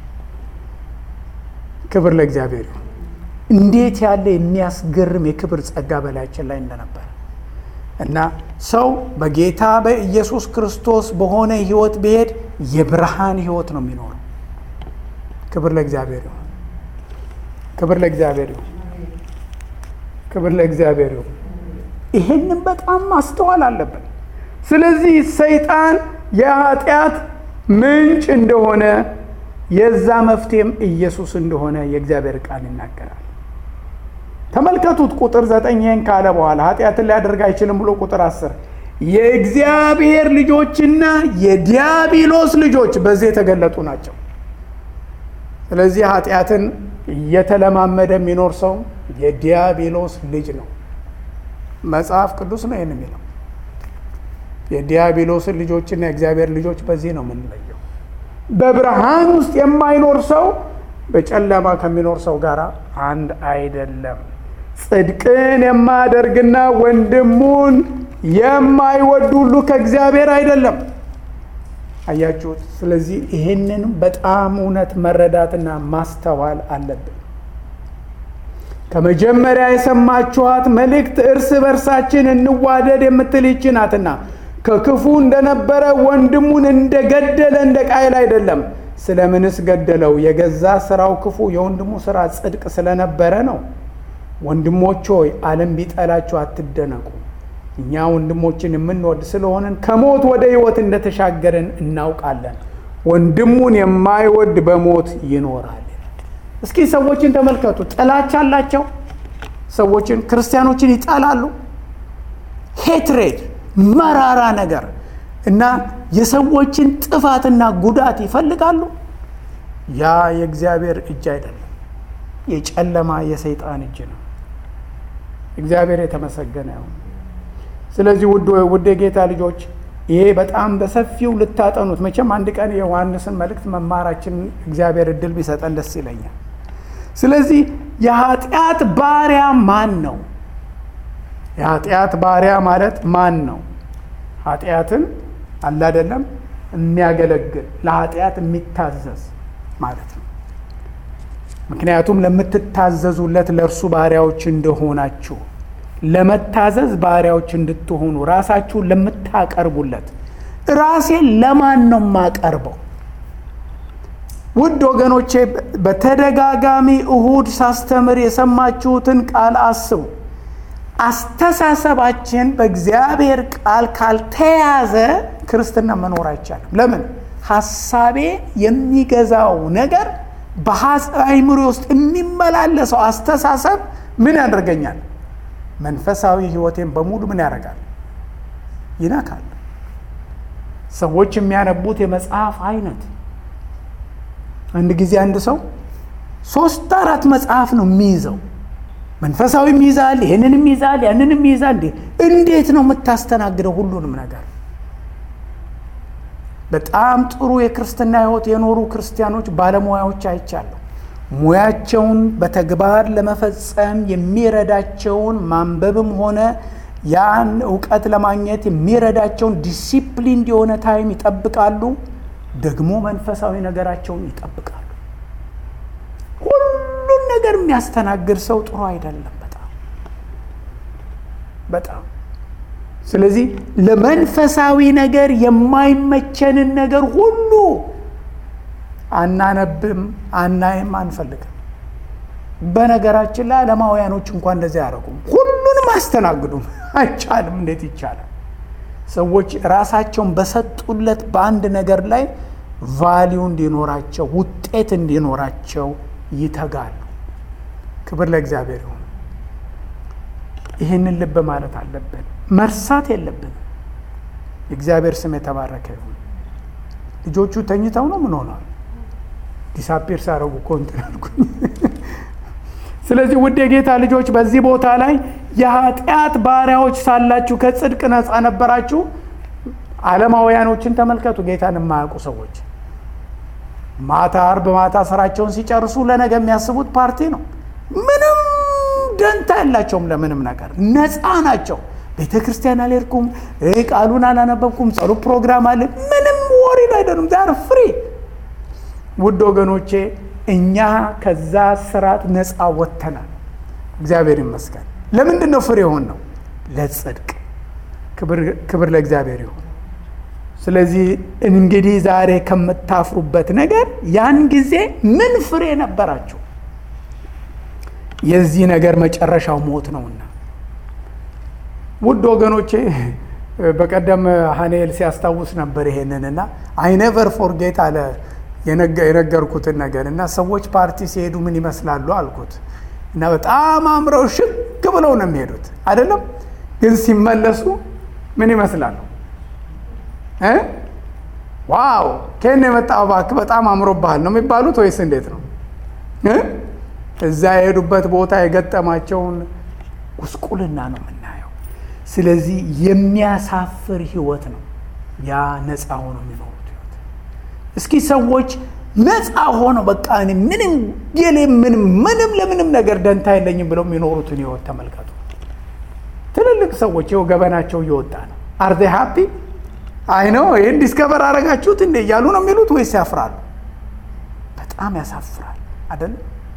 ክብር ለእግዚአብሔር ይሁን። እንዴት ያለ የሚያስገርም የክብር ጸጋ በላያችን ላይ እንደነበረ እና ሰው በጌታ በኢየሱስ ክርስቶስ በሆነ ህይወት ቢሄድ የብርሃን ህይወት ነው የሚኖረው። ክብር ለእግዚአብሔር ይሁን። ክብር ለእግዚአብሔር ይሁን። ክብር ለእግዚአብሔር ይሁን። ይሄንን በጣም ማስተዋል አለብን። ስለዚህ ሰይጣን የኃጢአት ምንጭ እንደሆነ የዛ መፍትሄም ኢየሱስ እንደሆነ የእግዚአብሔር ቃል ይናገራል። ተመልከቱት ቁጥር 9 ካለ በኋላ ኃጢአትን ሊያደርግ አይችልም ብሎ ቁጥር 10 የእግዚአብሔር ልጆችና የዲያብሎስ ልጆች በዚህ የተገለጡ ናቸው። ስለዚህ ኃጢአትን እየተለማመደ የሚኖር ሰው የዲያብሎስ ልጅ ነው። መጽሐፍ ቅዱስ ነው ይህን የሚለው። የዲያብሎስን ልጆችና የእግዚአብሔር ልጆች በዚህ ነው የምንለየው። በብርሃን ውስጥ የማይኖር ሰው በጨለማ ከሚኖር ሰው ጋር አንድ አይደለም። ጽድቅን የማያደርግና ወንድሙን የማይወድ ሁሉ ከእግዚአብሔር አይደለም። አያችሁት? ስለዚህ ይህንን በጣም እውነት መረዳትና ማስተዋል አለብን። ከመጀመሪያ የሰማችኋት መልእክት እርስ በርሳችን እንዋደድ የምትል ይህች ናትና ከክፉ እንደነበረ ወንድሙን እንደገደለ እንደ ቃየል አይደለም። ስለምንስ ገደለው? የገዛ ስራው ክፉ፣ የወንድሙ ስራ ጽድቅ ስለነበረ ነው። ወንድሞች ሆይ ዓለም ቢጠላችሁ አትደነቁ። እኛ ወንድሞችን የምንወድ ስለሆንን ከሞት ወደ ሕይወት እንደተሻገርን እናውቃለን። ወንድሙን የማይወድ በሞት ይኖራል። እስኪ ሰዎችን ተመልከቱ። ጥላቻ አላቸው። ሰዎችን ክርስቲያኖችን ይጠላሉ። ሄትሬድ፣ መራራ ነገር እና የሰዎችን ጥፋትና ጉዳት ይፈልጋሉ። ያ የእግዚአብሔር እጅ አይደለም፣ የጨለማ የሰይጣን እጅ ነው። እግዚአብሔር የተመሰገነ ይሁን። ስለዚህ ውድ የጌታ ልጆች ይሄ በጣም በሰፊው ልታጠኑት፣ መቼም አንድ ቀን የዮሐንስን መልእክት መማራችን እግዚአብሔር እድል ቢሰጠን ደስ ይለኛል። ስለዚህ የኃጢአት ባሪያ ማን ነው? የኃጢአት ባሪያ ማለት ማን ነው? ኃጢአትን አለ አይደለም የሚያገለግል ለኃጢአት የሚታዘዝ ማለት ነው። ምክንያቱም ለምትታዘዙለት ለእርሱ ባሪያዎች እንደሆናችሁ፣ ለመታዘዝ ባሪያዎች እንድትሆኑ ራሳችሁን ለምታቀርቡለት። ራሴን ለማን ነው የማቀርበው? ውድ ወገኖቼ በተደጋጋሚ እሁድ ሳስተምር የሰማችሁትን ቃል አስቡ። አስተሳሰባችን በእግዚአብሔር ቃል ካልተያዘ ክርስትና መኖር አይቻልም። ለምን? ሐሳቤ የሚገዛው ነገር በአእምሮ ውስጥ የሚመላለሰው አስተሳሰብ ምን ያደርገኛል? መንፈሳዊ ሕይወቴን በሙሉ ምን ያደርጋል? ይነካል። ሰዎች የሚያነቡት የመጽሐፍ አይነት አንድ ጊዜ አንድ ሰው 3-4 መጽሐፍ ነው የሚይዘው። መንፈሳዊም ይይዛል፣ ይህንንም ይይዛል፣ ያንንም ይይዛል። እንዴት ነው የምታስተናግደው ሁሉንም ነገር? በጣም ጥሩ የክርስትና ሕይወት የኖሩ ክርስቲያኖች ባለሙያዎች አይቻለሁ። ሙያቸውን በተግባር ለመፈጸም የሚረዳቸውን ማንበብም ሆነ ያን እውቀት ለማግኘት የሚረዳቸውን ዲሲፕሊን የሆነ ታይም ይጠብቃሉ። ደግሞ መንፈሳዊ ነገራቸውን ይጠብቃሉ። ሁሉን ነገር የሚያስተናግድ ሰው ጥሩ አይደለም። በጣም ስለዚህ ለመንፈሳዊ ነገር የማይመቸንን ነገር ሁሉ አናነብም፣ አናይም፣ አንፈልግም። በነገራችን ላይ ዓለማውያኖች እንኳን እንደዚህ አያደርጉም። ሁሉንም አስተናግዱም። አይቻልም። እንዴት ይቻላል? ሰዎች ራሳቸውን በሰጡለት በአንድ ነገር ላይ ቫሊዩ እንዲኖራቸው፣ ውጤት እንዲኖራቸው ይተጋሉ። ክብር ለእግዚአብሔር ይሁን። ይህንን ልብ ማለት አለብን፣ መርሳት የለብን። የእግዚአብሔር ስም የተባረከ ይሁን። ልጆቹ ተኝተው ነው ምን ሆነዋል? ዲሳፒር ሳረጉ ኮንትራልኩኝ። ስለዚህ ውድ የጌታ ልጆች በዚህ ቦታ ላይ የኃጢአት ባሪያዎች ሳላችሁ ከጽድቅ ነፃ ነበራችሁ። ዓለማውያኖችን ተመልከቱ። ጌታን የማያውቁ ሰዎች ማታ ዓርብ ማታ ስራቸውን ሲጨርሱ ለነገ የሚያስቡት ፓርቲ ነው። ምንም ደንታ የላቸውም ለምንም ነገር። ነፃ ናቸው። ቤተ ክርስቲያን አልሄድኩም፣ ቃሉን አላነበብኩም፣ ጸሎት ፕሮግራም አለ፣ ምንም ወሬ አይደሉም። ዛሬ ፍሪ። ውድ ወገኖቼ እኛ ከዛ ስርዓት ነፃ ወጥተናል። እግዚአብሔር ይመስገን። ለምንድን ነው ፍሬ ሆን ነው? ለጽድቅ። ክብር ለእግዚአብሔር ይሁን። ስለዚህ እንግዲህ ዛሬ ከምታፍሩበት ነገር ያን ጊዜ ምን ፍሬ ነበራችሁ? የዚህ ነገር መጨረሻው ሞት ነውና። ውድ ወገኖቼ በቀደም ሀኔል ሲያስታውስ ነበር ይሄንንና አይ ኔቨር ፎርጌት አለ የነገርኩትን ነገር እና ሰዎች ፓርቲ ሲሄዱ ምን ይመስላሉ አልኩት እና በጣም አምረው ሽክ ብለው ነው የሚሄዱት አይደለም? ግን ሲመለሱ ምን ይመስላሉ? ዋው ከኔ የመጣው እባክህ በጣም አምሮብሃል ነው የሚባሉት ወይስ እንዴት ነው? እዛ የሄዱበት ቦታ የገጠማቸውን ጉስቁልና ነው የምናየው። ስለዚህ የሚያሳፍር ህይወት ነው ያ ነፃ ሆኖ የሚኖሩት ህይወት። እስኪ ሰዎች ነፃ ሆኖ በቃ እኔ ምንም ለምንም ነገር ደንታ የለኝም ብለው የሚኖሩትን ህይወት ተመልከቱ። ትልልቅ ሰዎች ይኸው ገበናቸው እየወጣ ነው። አር ዜ ሃፒ? አይ ነው ይህን ዲስከቨር አረጋችሁት እንዴ እያሉ ነው የሚሉት ወይስ ያፍራሉ? በጣም ያሳፍራል አይደል?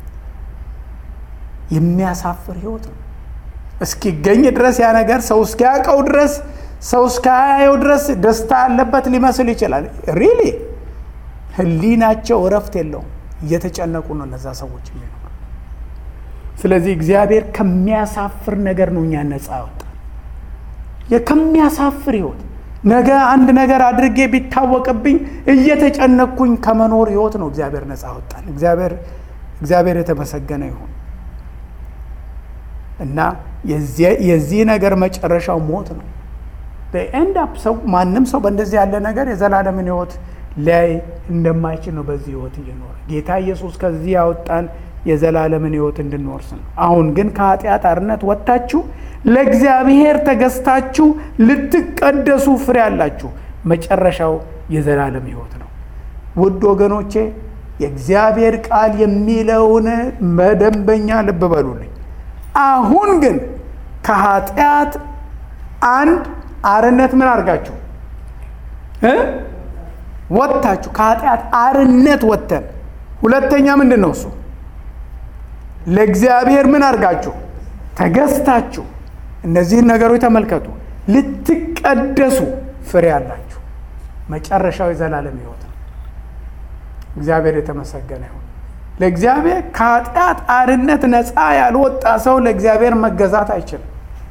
የሚያሳፍር ህይወት ነው። እስኪገኝ ድረስ ያ ነገር ሰው እስኪያውቀው ድረስ ሰው እስኪያየው ድረስ ደስታ ያለበት ሊመስል ይችላል። ሪሊ ህሊናቸው እረፍት የለውም። እየተጨነቁ ነው እነዛ ሰዎች የሚኖሩ። ስለዚህ እግዚአብሔር ከሚያሳፍር ነገር ነው እኛ ነፃ ያወጣ። ከሚያሳፍር ህይወት ነገ አንድ ነገር አድርጌ ቢታወቅብኝ እየተጨነቅኩኝ ከመኖር ህይወት ነው እግዚአብሔር ነፃ ያወጣን። እግዚአብሔር የተመሰገነ ይሁን። እና የዚህ ነገር መጨረሻው ሞት ነው። ኤንድ አፕ ሰው ማንም ሰው በእንደዚህ ያለ ነገር የዘላለምን ህይወት ላይ እንደማይችል ነው በዚህ ህይወት እየኖረ። ጌታ ኢየሱስ ከዚህ ያወጣን የዘላለምን ህይወት እንድንወርስ ነው። አሁን ግን ከኃጢአት አርነት ወጥታችሁ ለእግዚአብሔር ተገዝታችሁ ልትቀደሱ ፍሬ አላችሁ። መጨረሻው የዘላለም ህይወት ነው። ውድ ወገኖቼ የእግዚአብሔር ቃል የሚለውን በደንበኛ ልብ በሉልኝ። አሁን ግን ከኃጢአት አንድ አርነት ምን አድርጋችሁ ወጥታችሁ፣ ከኃጢአት አርነት ወጥተን ሁለተኛ ምንድን ነው እሱ? ለእግዚአብሔር ምን አድርጋችሁ? ተገዝታችሁ። እነዚህን ነገሮች ተመልከቱ። ልትቀደሱ ፍሬ አላችሁ። መጨረሻው የዘላለም ህይወት ነው። እግዚአብሔር የተመሰገነ ይሁን። ለእግዚአብሔር ከኃጢአት አርነት ነፃ ያልወጣ ሰው ለእግዚአብሔር መገዛት አይችልም።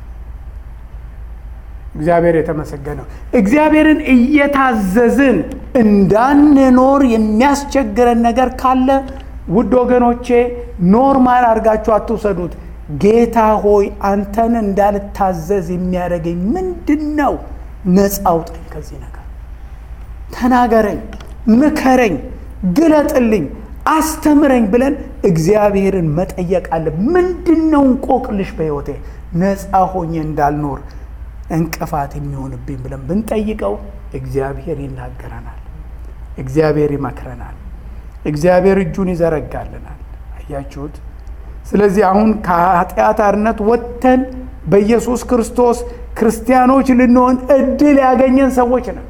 እግዚአብሔር የተመሰገነ ይሁን። እግዚአብሔርን እየታዘዝን እንዳንኖር የሚያስቸግረን ነገር ካለ ውድ ወገኖቼ ኖርማል አድርጋችሁ አትውሰዱት። ጌታ ሆይ አንተን እንዳልታዘዝ የሚያደርገኝ ምንድን ነው? ነፃ አውጣኝ ከዚህ ነገር፣ ተናገረኝ፣ ምከረኝ፣ ግለጥልኝ፣ አስተምረኝ ብለን እግዚአብሔርን መጠየቅ አለ። ምንድን ነው እንቆቅልሽ በሕይወቴ ነፃ ሆኜ እንዳልኖር እንቅፋት የሚሆንብኝ ብለን ብንጠይቀው እግዚአብሔር ይናገረናል፣ እግዚአብሔር ይመክረናል፣ እግዚአብሔር እጁን ይዘረጋልናል። አያችሁት? ስለዚህ አሁን ከኃጢአት አርነት ወጥተን በኢየሱስ ክርስቶስ ክርስቲያኖች ልንሆን እድል ያገኘን ሰዎች ነን።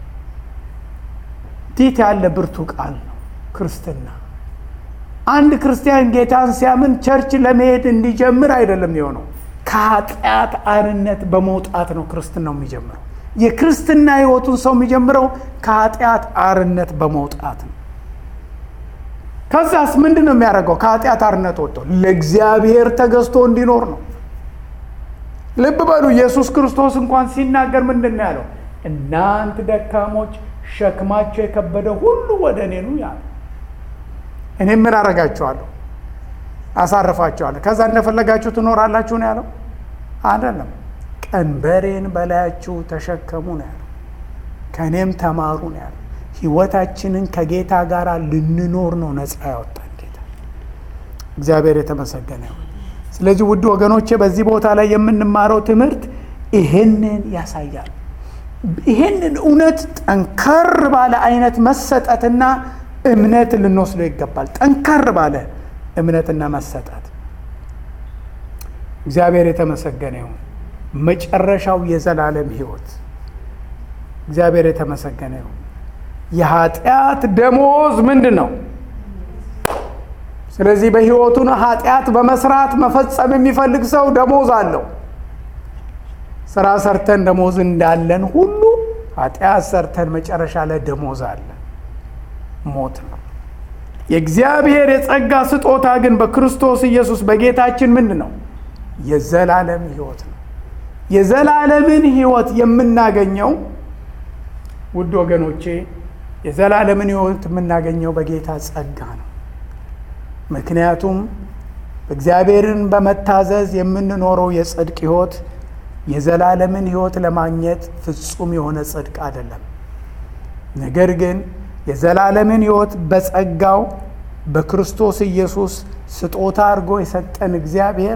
እንዴት ያለ ብርቱ ቃል ነው ክርስትና! አንድ ክርስቲያን ጌታን ሲያምን ቸርች ለመሄድ እንዲጀምር አይደለም የሆነው። ከኃጢአት አርነት በመውጣት ነው ክርስትናው የሚጀምረው። የክርስትና ሕይወቱን ሰው የሚጀምረው ከኃጢአት አርነት በመውጣት ነው። ከዛስ ምንድን ነው የሚያደርገው? ከኃጢአት አርነት ወጥቶ ለእግዚአብሔር ተገዝቶ እንዲኖር ነው። ልብ በሉ፣ ኢየሱስ ክርስቶስ እንኳን ሲናገር ምንድን ነው ያለው? እናንተ ደካሞች ሸክማቸው የከበደ ሁሉ ወደ እኔ ኑ ያለ፣ እኔ ምን አደርጋችኋለሁ? አሳርፋችኋለሁ። ከዛ እንደፈለጋችሁ ትኖራላችሁ ነው ያለው አይደለም። ቀንበሬን በላያችሁ ተሸከሙ ነው ያለው። ከእኔም ተማሩ ነው ያለው። ሕይወታችንን ከጌታ ጋር ልንኖር ነው ነፃ ያወጣን ጌታ። እግዚአብሔር የተመሰገነ ይሁን። ስለዚህ ውድ ወገኖቼ በዚህ ቦታ ላይ የምንማረው ትምህርት ይሄንን ያሳያል። ይሄንን እውነት ጠንከር ባለ አይነት መሰጠትና እምነት ልንወስደው ይገባል። ጠንከር ባለ እምነትና መሰጠት። እግዚአብሔር የተመሰገነ ይሁን። መጨረሻው የዘላለም ሕይወት። እግዚአብሔር የተመሰገነ ይሁን። የኃጢአት ደሞዝ ምንድን ነው? ስለዚህ በሕይወቱን ኃጢአት በመስራት መፈጸም የሚፈልግ ሰው ደሞዝ አለው። ስራ ሰርተን ደሞዝ እንዳለን ሁሉ ኃጢአት ሰርተን መጨረሻ ላይ ደሞዝ አለ፣ ሞት ነው። የእግዚአብሔር የጸጋ ስጦታ ግን በክርስቶስ ኢየሱስ በጌታችን ምንድን ነው? የዘላለም ሕይወት ነው። የዘላለምን ሕይወት የምናገኘው ውድ ወገኖቼ፣ የዘላለምን ሕይወት የምናገኘው በጌታ ጸጋ ነው። ምክንያቱም እግዚአብሔርን በመታዘዝ የምንኖረው የጽድቅ ሕይወት የዘላለምን ሕይወት ለማግኘት ፍጹም የሆነ ጽድቅ አይደለም። ነገር ግን የዘላለምን ሕይወት በጸጋው በክርስቶስ ኢየሱስ ስጦታ አድርጎ የሰጠን እግዚአብሔር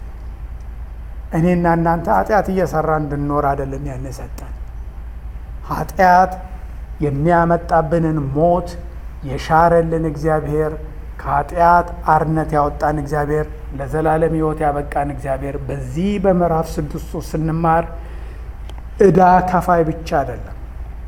እኔና እናንተ ኃጢአት እየሰራ እንድንኖር አይደለም ያን የሰጠን። ኃጢአት የሚያመጣብንን ሞት የሻረልን እግዚአብሔር፣ ከኃጢአት አርነት ያወጣን እግዚአብሔር፣ ለዘላለም ሕይወት ያበቃን እግዚአብሔር በዚህ በምዕራፍ 6 ስንማር ዕዳ ከፋይ ብቻ አይደለም፣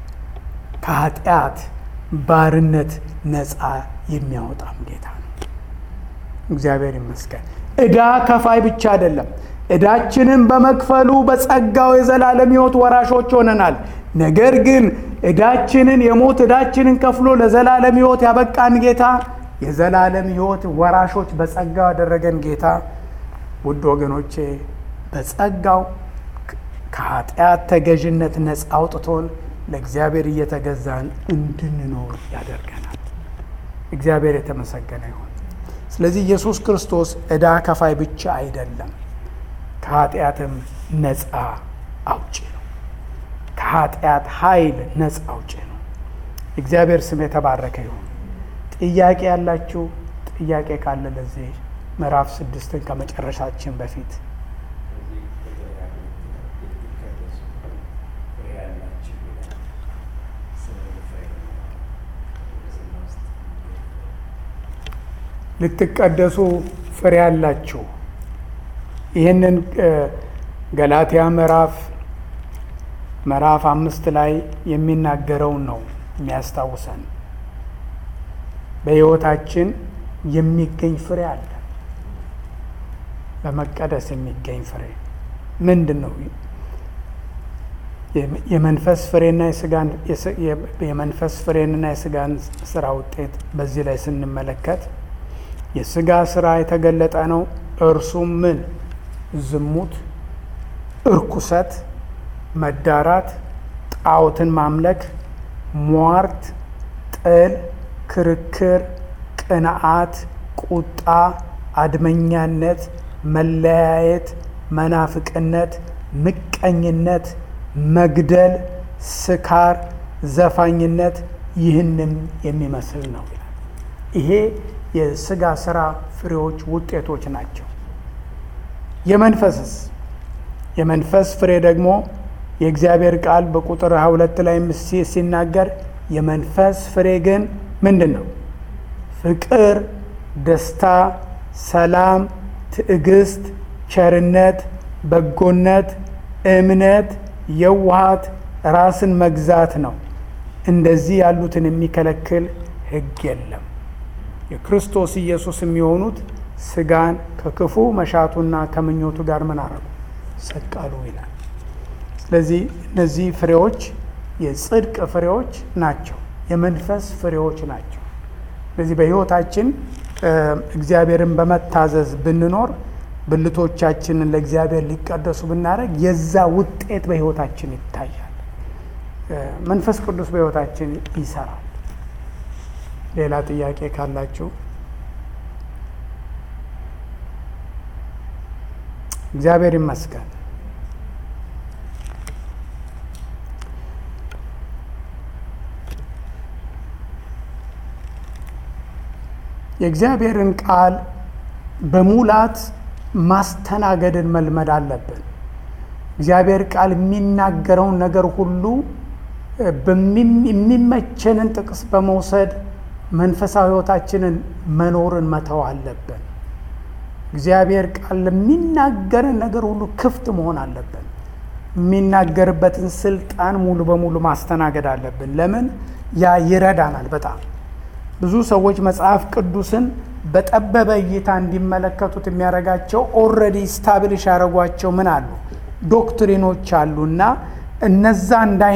ከኃጢአት ባርነት ነፃ የሚያወጣም ጌታ ነው። እግዚአብሔር ይመስገን። ዕዳ ከፋይ ብቻ አይደለም፣ ዕዳችንን በመክፈሉ በጸጋው የዘላለም ሕይወት ወራሾች ሆነናል። ነገር ግን ዕዳችንን የሞት ዕዳችንን ከፍሎ ለዘላለም ሕይወት ያበቃን ጌታ፣ የዘላለም ሕይወት ወራሾች በጸጋው ያደረገን ጌታ ውድ ወገኖቼ በጸጋው ከኃጢአት ተገዥነት ነፃ አውጥቶን ለእግዚአብሔር እየተገዛን እንድንኖር ያደርገናል። እግዚአብሔር የተመሰገነ ይሁን። ስለዚህ ኢየሱስ ክርስቶስ ዕዳ ከፋይ ብቻ አይደለም፣ ከኃጢአትም ነፃ አውጪ ነው። ከኃጢአት ኃይል ነፃ አውጪ ነው። እግዚአብሔር ስም የተባረከ ይሁን። ጥያቄ ያላችሁ ጥያቄ ካለ ለዚህ ምዕራፍ 6 ከመጨረሻችን በፊት ልትቀደሱ ፍሬ ያላችሁ ይህንን ገላትያ ምዕራፍ 5 ላይ የሚናገረውን ነው የሚያስታውሰን። በሕይወታችን የሚገኝ ፍሬ አለ። በመቀደስ የሚገኝ ፍሬ ምንድን ነው? የመንፈስ ፍሬና የመንፈስ ፍሬንና የስጋን ስራ ውጤት በዚህ ላይ ስንመለከት የስጋ ስራ የተገለጠ ነው። እርሱም ምን? ዝሙት፣ እርኩሰት፣ መዳራት፣ ጣዖትን ማምለክ፣ ሟርት፣ ጥል፣ ክርክር፣ ቅንዓት፣ ቁጣ፣ አድመኛነት፣ መለያየት፣ መናፍቅነት፣ ምቀኝነት፣ መግደል፣ ስካር፣ ዘፋኝነት ይህንም የሚመስል ነው ይላል። ይሄ የስጋ ስራ ፍሬዎች ውጤቶች ናቸው። የመንፈስስ? የመንፈስ ፍሬ ደግሞ የእግዚአብሔር ቃል በቁጥር 22 ላይ ሲናገር የመንፈስ ፍሬ ግን ምንድን ነው? ፍቅር፣ ደስታ፣ ሰላም፣ ትዕግስት፣ ቸርነት፣ በጎነት፣ እምነት፣ የዋሃት፣ ራስን መግዛት ነው። እንደዚህ ያሉትን የሚከለክል ሕግ የለም። የክርስቶስ ኢየሱስ የሚሆኑት ስጋን ከክፉ መሻቱና ከምኞቱ ጋር ምን አረጉ? ሰቀሉ ይላል። ስለዚህ እነዚህ ፍሬዎች የጽድቅ ፍሬዎች ናቸው፣ የመንፈስ ፍሬዎች ናቸው። ስለዚህ በሕይወታችን እግዚአብሔርን በመታዘዝ ብንኖር፣ ብልቶቻችንን ለእግዚአብሔር ሊቀደሱ ብናደርግ የዛ ውጤት በሕይወታችን ይታያል። መንፈስ ቅዱስ በሕይወታችን ይሰራል። ሌላ ጥያቄ ካላችሁ? እግዚአብሔር ይመስገን። የእግዚአብሔርን ቃል በሙላት ማስተናገድን መልመድ አለብን። እግዚአብሔር ቃል የሚናገረውን ነገር ሁሉ የሚመቸንን ጥቅስ በመውሰድ መንፈሳዊ ሕይወታችንን መኖርን መተው አለብን። እግዚአብሔር ቃል ለሚናገረን ነገር ሁሉ ክፍት መሆን አለብን። የሚናገርበትን ስልጣን ሙሉ በሙሉ ማስተናገድ አለብን። ለምን? ያ ይረዳናል በጣም። ብዙ ሰዎች መጽሐፍ ቅዱስን በጠበበ እይታ እንዲመለከቱት የሚያደርጋቸው ኦልሬዲ ስታብሊሽ ያደረጓቸው ምን አሉ? ዶክትሪኖች አሉና እነዛ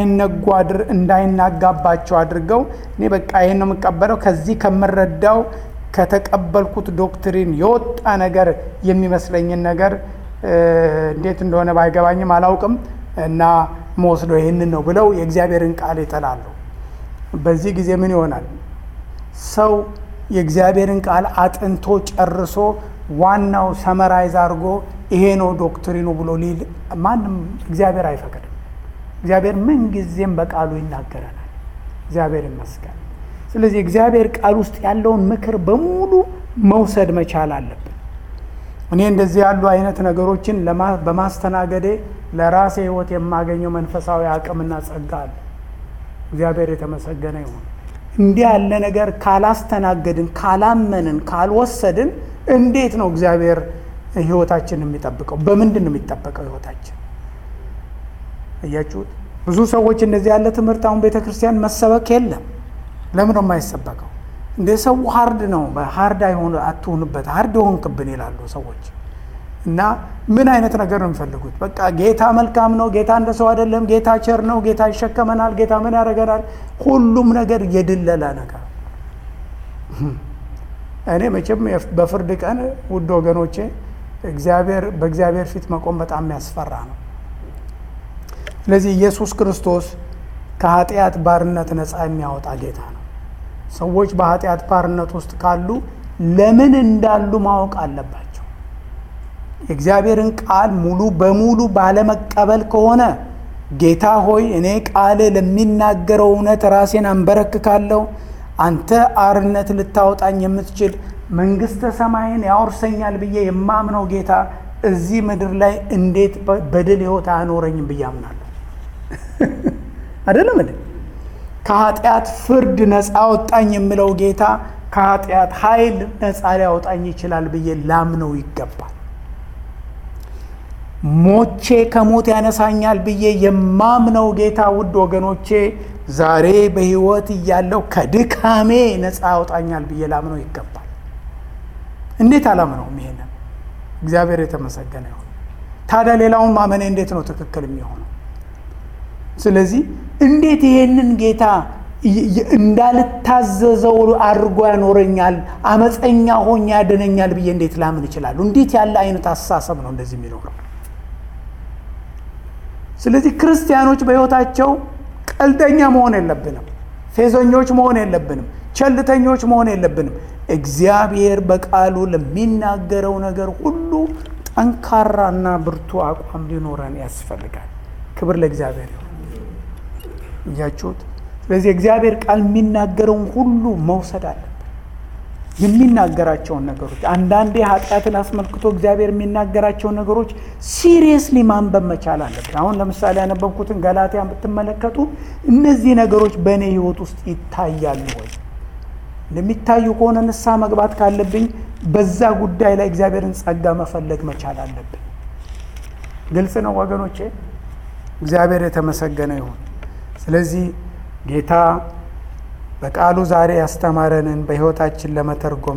እንዳይናጋባቸው አድርገው እኔ በቃ ይሄን ነው የምቀበለው፣ ከዚህ ከምረዳው ከተቀበልኩት ዶክትሪን የወጣ ነገር የሚመስለኝን ነገር እንዴት እንደሆነ ባይገባኝም አላውቅም እና መወስደው ይህንን ነው ብለው የእግዚአብሔርን ቃል ይጠላሉ። በዚህ ጊዜ ምን ይሆናል? ሰው የእግዚአብሔርን ቃል አጥንቶ ጨርሶ ዋናው ሰመራይዝ አድርጎ ይሄ ነው ዶክትሪኑ ብሎ ሊል ማንም እግዚአብሔር አይፈቅድም። እግዚአብሔር ምን ጊዜም በቃሉ ይናገረናል። እግዚአብሔር ይመስገን። ስለዚህ እግዚአብሔር ቃል ውስጥ ያለውን ምክር በሙሉ መውሰድ መቻል አለብን። እኔ እንደዚህ ያሉ አይነት ነገሮችን በማስተናገዴ ለራሴ ሕይወት የማገኘው መንፈሳዊ አቅምና ጸጋ አለ። እግዚአብሔር የተመሰገነ ይሁን። እንዲህ ያለ ነገር ካላስተናገድን፣ ካላመንን፣ ካልወሰድን እንዴት ነው እግዚአብሔር ሕይወታችንን የሚጠብቀው? በምንድን ነው የሚጠበቀው ሕይወታችን? እያችሁት ብዙ ሰዎች እንደዚህ ያለ ትምህርት አሁን ቤተክርስቲያን መሰበክ የለም። ለምን ነው የማይሰበከው? እንደ ሰው ሃርድ ነው፣ ሃርድ አይሆን አትሆንበት፣ ሃርድ ሆንክብን ይላሉ ሰዎች። እና ምን አይነት ነገር ነው የሚፈልጉት? በቃ ጌታ መልካም ነው፣ ጌታ እንደ ሰው አይደለም፣ ጌታ ቸር ነው፣ ጌታ ይሸከመናል፣ ጌታ ምን ያደርገናል፣ ሁሉም ነገር የድለላ ነገር። እኔ መቼም በፍርድ ቀን ውድ ወገኖቼ በእግዚአብሔር ፊት መቆም በጣም የሚያስፈራ ነው። ስለዚህ ኢየሱስ ክርስቶስ ከኃጢአት ባርነት ነፃ የሚያወጣ ጌታ ነው። ሰዎች በኃጢአት ባርነት ውስጥ ካሉ ለምን እንዳሉ ማወቅ አለባቸው። የእግዚአብሔርን ቃል ሙሉ በሙሉ ባለመቀበል ከሆነ ጌታ ሆይ እኔ ቃል ለሚናገረው እውነት ራሴን አንበረክካለሁ፣ አንተ አርነት ልታወጣኝ የምትችል መንግሥተ ሰማይን ያወርሰኛል ብዬ የማምነው ጌታ እዚህ ምድር ላይ እንዴት በድል ሕይወት አያኖረኝም ብዬ አምናለሁ። አይደለም እንዴ? ከኃጢአት ፍርድ ነፃ አወጣኝ የምለው ጌታ ከኃጢአት ኃይል ነፃ ሊያወጣኝ ይችላል ብዬ ላምነው ይገባል። ሞቼ ከሞት ያነሳኛል ብዬ የማምነው ጌታ ውድ ወገኖቼ ዛሬ በሕይወት እያለው ከድካሜ ነፃ ያወጣኛል ብዬ ላምነው ይገባል። እንዴት አላምነውም? ይሄንን እግዚአብሔር የተመሰገነ ይሁን። ታዲያ ሌላውን ማመኔ እንዴት ነው ትክክል የሚሆነው? ስለዚህ እንዴት ይሄንን ጌታ እንዳልታዘዘው አድርጎ ያኖረኛል፣ አመፀኛ ሆኜ ያድነኛል ብዬ እንዴት ላምን እችላለሁ? እንዴት ያለ አይነት አስተሳሰብ ነው እንደዚህ የሚኖረው? ስለዚህ ክርስቲያኖች በሕይወታቸው ቀልደኛ መሆን የለብንም፣ ፌዘኞች መሆን የለብንም፣ ቸልተኞች መሆን የለብንም። እግዚአብሔር በቃሉ ለሚናገረው ነገር ሁሉ ጠንካራና ብርቱ አቋም ሊኖረን ያስፈልጋል። ክብር ለእግዚአብሔር ይሁን። እያችሁት። ስለዚህ እግዚአብሔር ቃል የሚናገረውን ሁሉ መውሰድ አለብን። የሚናገራቸውን ነገሮች አንዳንዴ ኃጢአትን አስመልክቶ እግዚአብሔር የሚናገራቸውን ነገሮች ሲሪየስሊ ማንበብ መቻል አለብን። አሁን ለምሳሌ ያነበብኩትን ገላትያን ብትመለከቱ እነዚህ ነገሮች በእኔ ሕይወት ውስጥ ይታያሉ ወይ? እንደሚታዩ ከሆነ ንስሐ መግባት ካለብኝ በዛ ጉዳይ ላይ እግዚአብሔርን ጸጋ መፈለግ መቻል አለብን። ግልጽ ነው ወገኖቼ? እግዚአብሔር የተመሰገነ ይሁን። ስለዚህ ጌታ በቃሉ ዛሬ ያስተማረንን በሕይወታችን ለመተርጎም